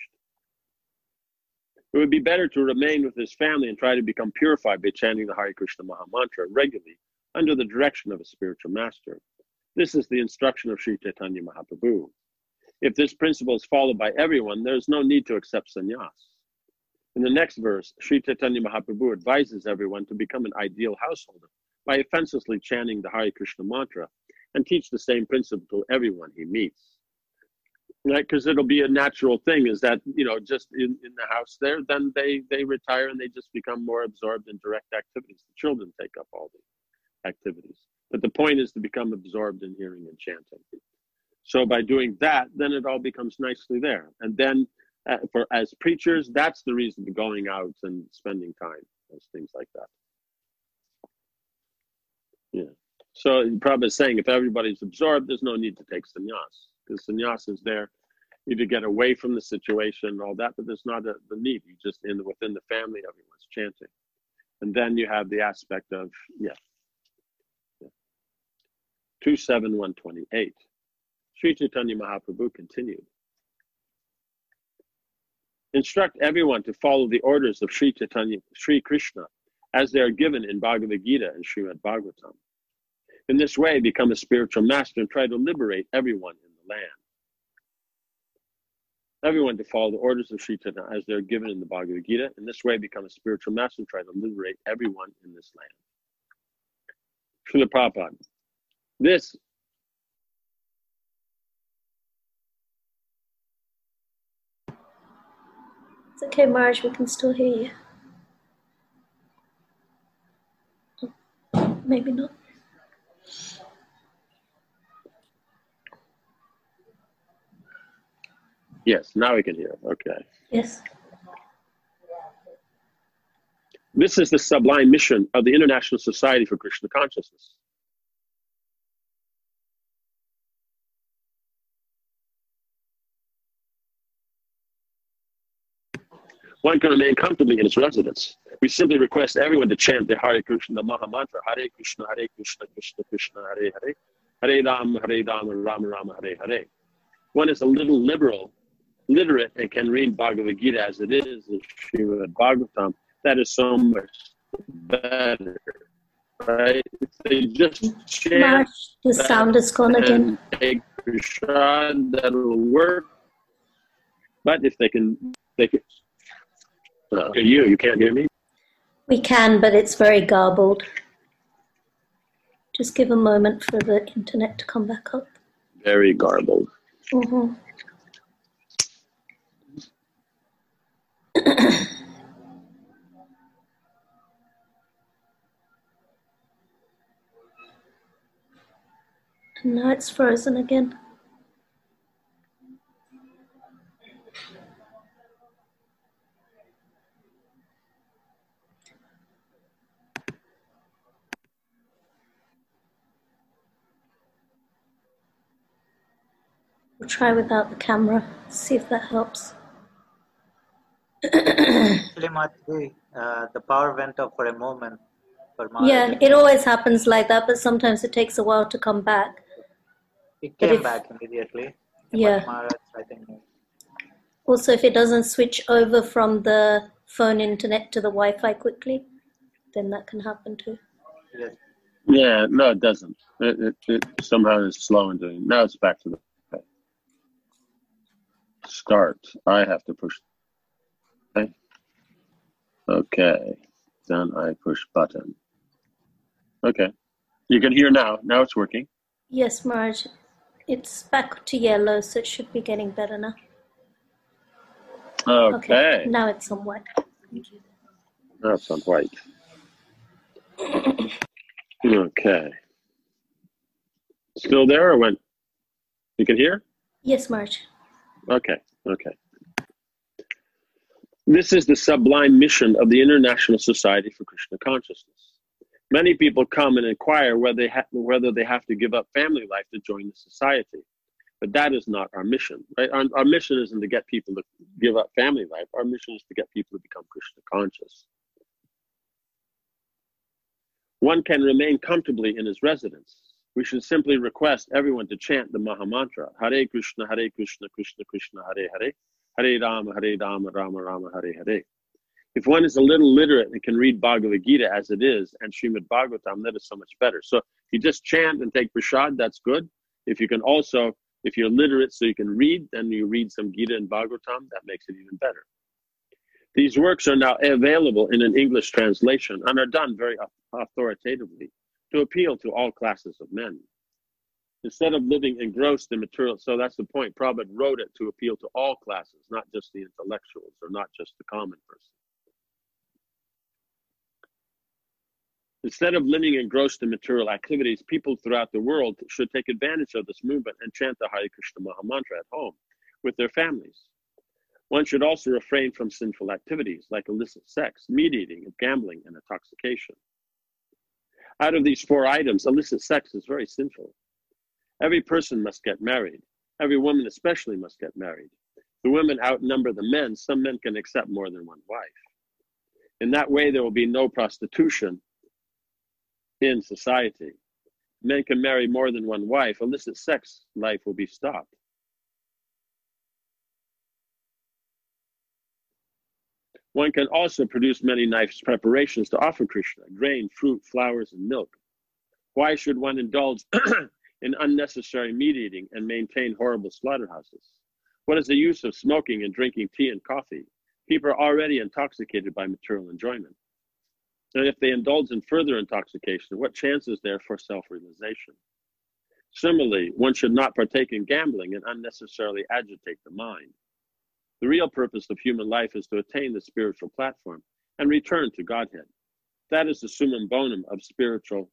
It would be better to remain with his family and try to become purified by chanting the Hare Krishna Maha Mantra regularly under the direction of a spiritual master. This is the instruction of Sri Chaitanya Mahaprabhu. If this principle is followed by everyone, there is no need to accept sannyas. In the next verse, Sri Chaitanya Mahaprabhu advises everyone to become an ideal householder by offensively chanting the Hare Krishna mantra and teach the same principle to everyone he meets. Right? Because it'll be a natural thing is that, you know, just in, in the house there, then they, they retire and they just become more absorbed in direct activities. The children take up all the activities. But the point is to become absorbed in hearing and chanting. So by doing that, then it all becomes nicely there. And then uh, for as preachers, that's the reason for going out and spending time, as things like that. Yeah. So Prabhupada is saying if everybody's absorbed, there's no need to take sannyas. Because sannyas is there, you to get away from the situation and all that, but there's not a, the need. You just in the, within the family, everyone's chanting. And then you have the aspect of, yeah. yeah. two seven one twenty-eight. Sri Chaitanya Mahaprabhu continued. Instruct everyone to follow the orders of Sri Chaitanya, Sri Krishna, as they are given in Bhagavad Gita and Srimad Bhagavatam. In this way, become a spiritual master and try to liberate everyone in the land. Everyone to follow the orders of Sri Chaitanya as they are given in the Bhagavad Gita. In this way, become a spiritual master and try to liberate everyone in this land. Srila Prabhupada. This It's okay, Marge, we can still hear you. Maybe not. Yes, now we can hear. Okay. Yes. This is the sublime mission of the International Society for Krishna Consciousness. One can remain comfortably in his residence. We simply request everyone to chant the Hare Krishna Maha Mantra, Hare Krishna, Hare Krishna, Krishna Krishna, Hare Hare, Hare Rama, Hare Rama, Rama Rama, Hare Hare. One is a little liberal, literate, and can read Bhagavad Gita as it is in Srimad Bhagavatam. That is so much better, right? If they just chant Marge, the sound is gone again. Hare Krishna, that'll work. But if they can, they can. Uh, you, you can't hear me? We can, but it's very garbled. Just give a moment for the internet to come back up. Very garbled. Mm-hmm. And now it's frozen again. We'll try without the camera, see if that helps. Actually, Madhuri, uh, the power went off for a moment. For Yeah, it always happens like that, but sometimes it takes a while to come back. It But came if- back immediately. Yeah. But Maharaj, I think, Also, if it doesn't switch over from the phone internet to the Wi-Fi quickly, then that can happen too. yes. Yeah, no, it doesn't. It, it, it somehow is slow in doing. Now it's back to the start. I have to push. Okay. Okay. Then I push button. Okay. You can hear now. Now it's working. Yes, Marge. It's back to yellow, so it should be getting better now. Okay. Now it's on white. Thank you. Now it's on white. Okay. Still there or went? You can hear? Yes, Marge. Okay, okay. This is the sublime mission of the International Society for Krishna Consciousness. Many people come and inquire whether they, ha- whether they have to give up family life to join the society. But that is not our mission, right? Our, our mission isn't to get people to give up family life. Our mission is to get people to become Krishna conscious. One can remain comfortably in his residence. We should simply request everyone to chant the Maha Mantra, Hare Krishna, Hare Krishna, Krishna Krishna, Hare Hare, Hare Rama, Hare Rama, Rama Rama, Hare Hare. If one is a little literate and can read Bhagavad Gita as it is and Srimad Bhagavatam, that is so much better. So if you just chant and take prasad, that's good. If you can also, if you're literate so you can read, then you read some Gita and Bhagavatam, that makes it even better. These works are now available in an English translation and are done very authoritatively to appeal to all classes of men. Instead of living engrossed in material, so that's the point. Prabhupada wrote it to appeal to all classes, not just the intellectuals or not just the common person. Instead of living engrossed in material activities, people throughout the world should take advantage of this movement and chant the Hare Krishna Maha Mantra at home with their families. One should also refrain from sinful activities like illicit sex, meat eating, gambling, and intoxication. Out of these four items, illicit sex is very sinful. Every person must get married. Every woman especially must get married. The women outnumber the men. Some men can accept more than one wife. In that way, there will be no prostitution in society. Men can marry more than one wife. Illicit sex life will be stopped. One can also produce many nice preparations to offer Krishna: grain, fruit, flowers, and milk. Why should one indulge in unnecessary meat eating and maintain horrible slaughterhouses? What is the use of smoking and drinking tea and coffee? People are already intoxicated by material enjoyment. And if they indulge in further intoxication, what chance is there for self-realization? Similarly, one should not partake in gambling and unnecessarily agitate the mind. The real purpose of human life is to attain the spiritual platform and return to Godhead. That is the summum bonum of spiritual,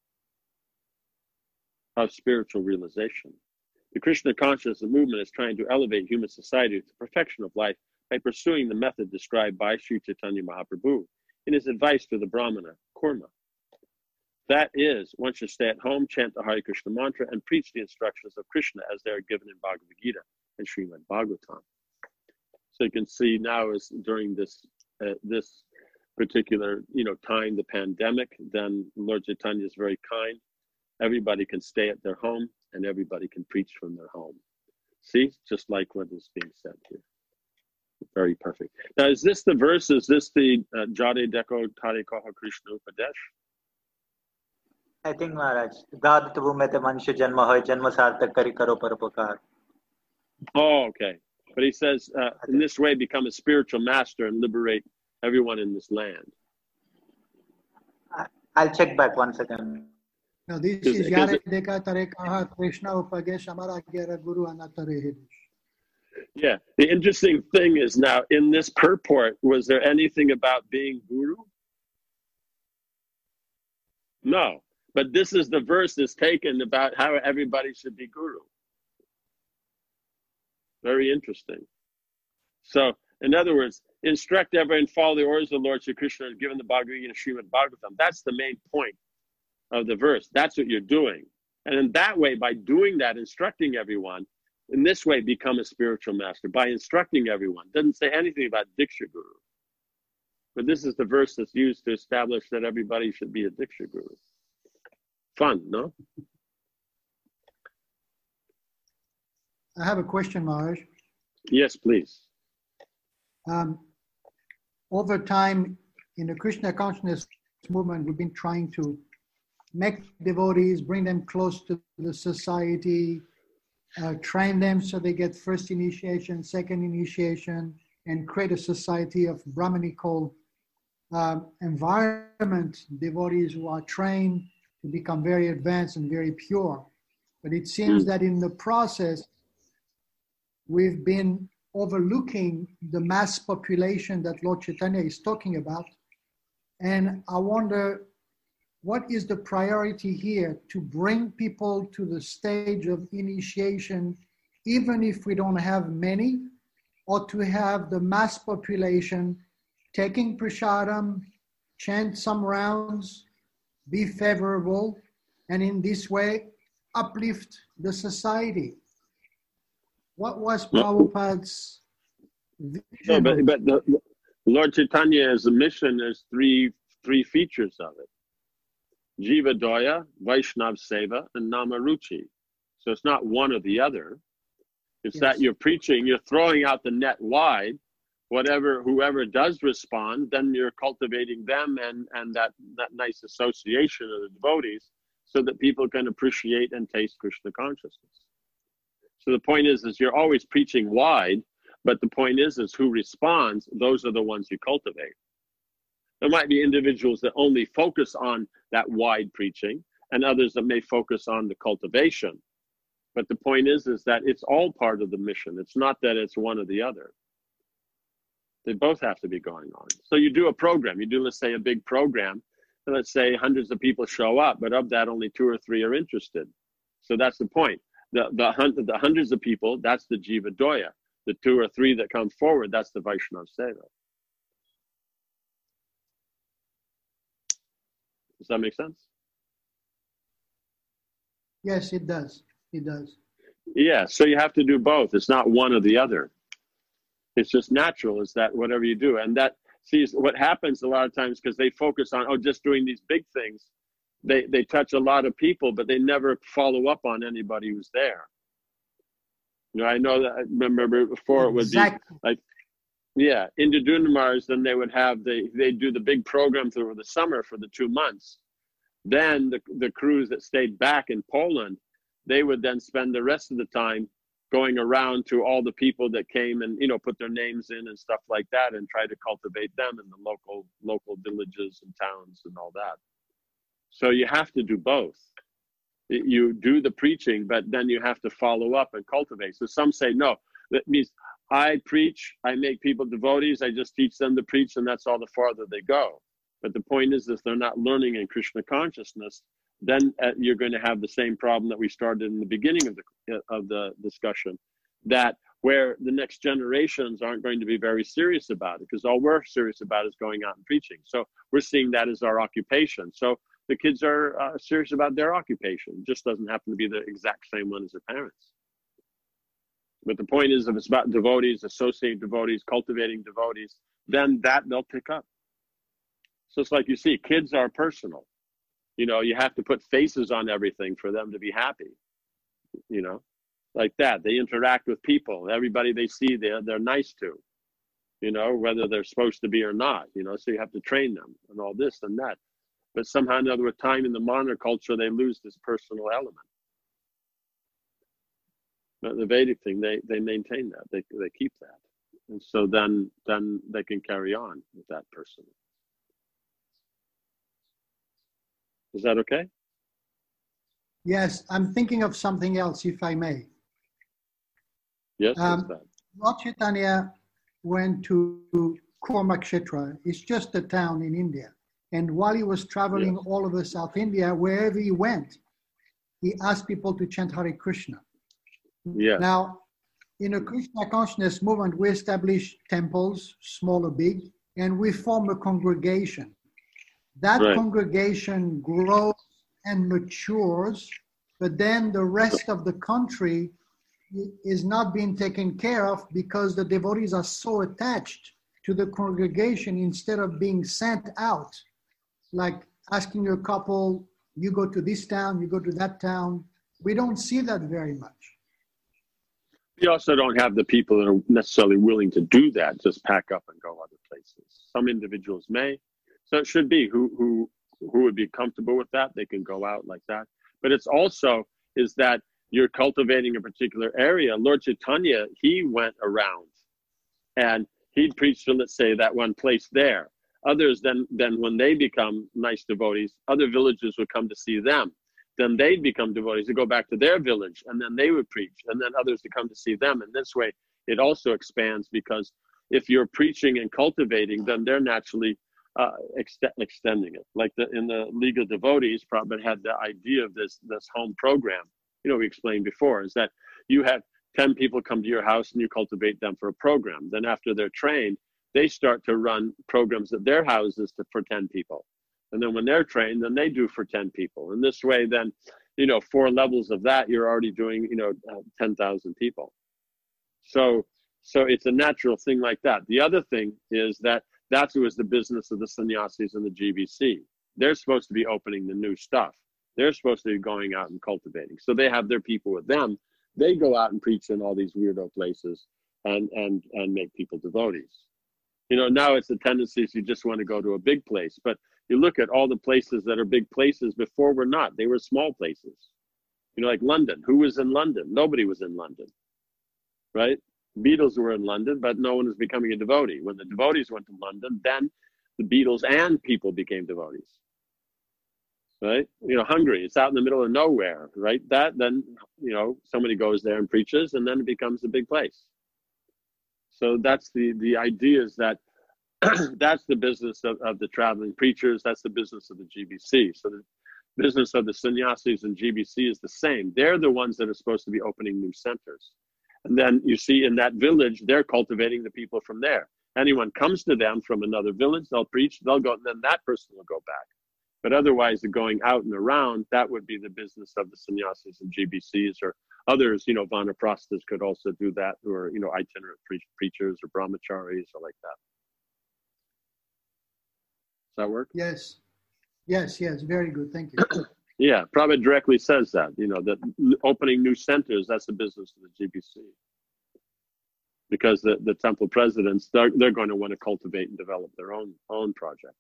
of spiritual realization. The Krishna consciousness movement is trying to elevate human society to the perfection of life by pursuing the method described by Sri Chaitanya Mahaprabhu in his advice to the Brahmana, Kurma. That is, one should stay at home, chant the Hare Krishna mantra, and preach the instructions of Krishna as they are given in Bhagavad Gita and Srimad Bhagavatam. So you can see now is during this uh, this particular you know time, the pandemic, then Lord Chaitanya is very kind. Everybody can stay at their home and everybody can preach from their home. See, just like what is being said here. Very perfect. Now, is this the verse? Is this the uh, Jade Deko Tare Kaha Krishna Upadesh? I think, Maharaj, Dad Bhumete Manushya Janma Hoy Janma Sartak Kari Karo Parupakar. Oh, okay. But he says, uh, in this way, become a spiritual master and liberate everyone in this land. I'll check back one second. No, this is Jade Deka Tare Kaha Krishna Upadesh Amara Gera Guru Anatare. Yeah, the interesting thing is now in this purport, was there anything about being guru? No, but this is the verse that's taken about how everybody should be guru. Very interesting. So, in other words, instruct everyone, follow the orders of the Lord Shri Krishna and given the Bhagavad Gita and Srimad Bhagavatam. That's the main point of the verse. That's what you're doing. And in that way, by doing that, instructing everyone, in this way, become a spiritual master by instructing everyone. Doesn't say anything about Diksha Guru. But this is the verse that's used to establish that everybody should be a Diksha Guru. Fun, no? I have a question, Maharaj. Yes, please. Um, over time, in the Krishna consciousness movement, we've been trying to make devotees, bring them close to the society, Uh, train them so they get first initiation, second initiation, and create a society of Brahmanical um, environment, devotees who are trained to become very advanced and very pure. But it seems that in the process, we've been overlooking the mass population that Lord Chaitanya is talking about. And I wonder, what is the priority here to bring people to the stage of initiation, even if we don't have many, or to have the mass population taking prasadam, chant some rounds, be favorable, and in this way uplift the society. What was Prabhupada's vision? No, but, of- but the, the Lord Chaitanya's mission is three three features of it. Jiva Doya, Vaishnav Seva, and Namaruchi. So it's not one or the other. It's Yes. that you're preaching, you're throwing out the net wide. Whatever, whoever does respond, then you're cultivating them and, and that, that nice association of the devotees so that people can appreciate and taste Krishna consciousness. So the point is, is you're always preaching wide, but the point is, is who responds, those are the ones you cultivate. There might be individuals that only focus on that wide preaching and others that may focus on the cultivation. But the point is, is that it's all part of the mission. It's not that it's one or the other. They both have to be going on. So you do a program, you do, let's say, a big program, and let's say hundreds of people show up, but of that, only two or three are interested. So that's the point. The, the, hun- the hundreds of people, that's the Jiva Doya. The two or three that come forward, that's the Vaishnav Seva. Does that make sense? Yes, it does. It does. Yeah, so you have to do both. It's not one or the other. It's just natural, is that whatever you do. And that, see, what happens a lot of times, because they focus on, oh, just doing these big things, they, they touch a lot of people, but they never follow up on anybody who's there. You know, I know that, I remember before it would Exactly. be like, yeah, in the Dunamars, then they would have, they they do the big program through the summer for the two months. Then the, the crews that stayed back in Poland, they would then spend the rest of the time going around to all the people that came and, you know, put their names in and stuff like that and try to cultivate them in the local local villages and towns and all that. So you have to do both. You do the preaching, but then you have to follow up and cultivate. So some say, no, that means I preach, I make people devotees, I just teach them to preach, and that's all the farther they go. But the point is, if they're not learning in Krishna consciousness, then uh, you're going to have the same problem that we started in the beginning of the uh, of the discussion, that where the next generations aren't going to be very serious about it, because all we're serious about is going out and preaching. So we're seeing that as our occupation. So the kids are uh, serious about their occupation. It just doesn't happen to be the exact same one as their parents. But the point is, if it's about devotees, associating devotees, cultivating devotees, then that they'll pick up. So it's like you see, kids are personal. You know, you have to put faces on everything for them to be happy. You know, like that. They interact with people. Everybody they see, they're, they're nice to. You know, whether they're supposed to be or not. You know, so you have to train them and all this and that. But somehow or another, with time in the modern culture, they lose this personal element. But the Vedic thing, they, they maintain that. They they keep that. And so then then they can carry on with that person. Is that okay? Yes, I'm thinking of something else, if I may. Yes, Um, what's that? Lord Chaitanya went to Kurmakshetra. It's just a town in India. And while he was traveling Yes. all over South India, wherever he went, he asked people to chant Hare Krishna. Yes. Now, in a Krishna consciousness movement, we establish temples, small or big, and we form a congregation. That Right. congregation grows and matures, but then the rest of the country is not being taken care of because the devotees are so attached to the congregation instead of being sent out, like asking a couple, you go to this town, you go to that town. We don't see that very much. We also don't have the people that are necessarily willing to do that, just pack up and go other places. Some individuals may. So it should be who who who would be comfortable with that. They can go out like that. But it's also is that you're cultivating a particular area. Lord Chaitanya, he went around and he'd preach to, let's say, that one place there. Others then, then when they become nice devotees, other villages would come to see them. Then they'd become devotees to go back to their village, and then they would preach, and then others to come to see them. And this way, it also expands, because if you're preaching and cultivating, then they're naturally uh, ext- extending it. Like the, in the League of Devotees, Prabhupada had the idea of this this home program. You know, we explained before, is that you have ten people come to your house and you cultivate them for a program. Then after they're trained, they start to run programs at their houses to, for ten people. And then when they're trained, then they do for ten people. And this way, then, you know, four levels of that, you're already doing, you know, uh, ten thousand people. So, so it's a natural thing like that. The other thing is that that's was the business of the sannyasis and the G B C. They're supposed to be opening the new stuff. They're supposed to be going out and cultivating. So they have their people with them. They go out and preach in all these weirdo places and, and, and make people devotees. You know, now it's the tendency is you just want to go to a big place. But you look at all the places that are big places before were not. They were small places. You know, like London. Who was in London? Nobody was in London, right? Beatles were in London, but no one was becoming a devotee. When the devotees went to London, then the Beatles and people became devotees, right? You know, Hungary, it's out in the middle of nowhere, right? That, then, you know, somebody goes there and preaches, and then it becomes a big place. So that's the, the idea is that that's the business of, of the traveling preachers. That's the business of the G B C. So the business of the sannyasis and G B C is the same. They're the ones that are supposed to be opening new centers. And then you see in that village, they're cultivating the people from there. Anyone comes to them from another village, they'll preach, they'll go, and then that person will go back. But otherwise, the going out and around, that would be the business of the sannyasis and G B Cs or others. You know, vanaprasthas could also do that, or, you know, itinerant pre- preachers or brahmacharis or like that. Does that work? Yes. Yes, yes. Very good. Thank you. Yeah, Prabhupada directly says that, you know, that opening new centers, that's the business of the G B C. Because the, the temple presidents, they're, they're going to want to cultivate and develop their own, own project.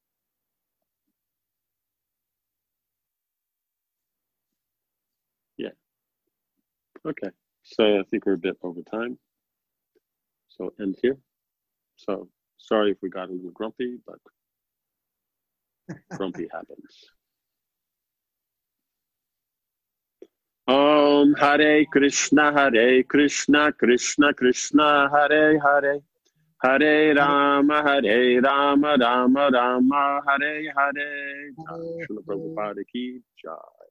Yeah. Okay. So I think we're a bit over time. So end here. So sorry if we got a little grumpy, but grumpy happens. Om Hare Krishna, Hare Krishna, Krishna Krishna, Hare Hare, Hare Rama, Hare Rama, Rama Rama, Hare Hare. Srila Prabhupada ki jai.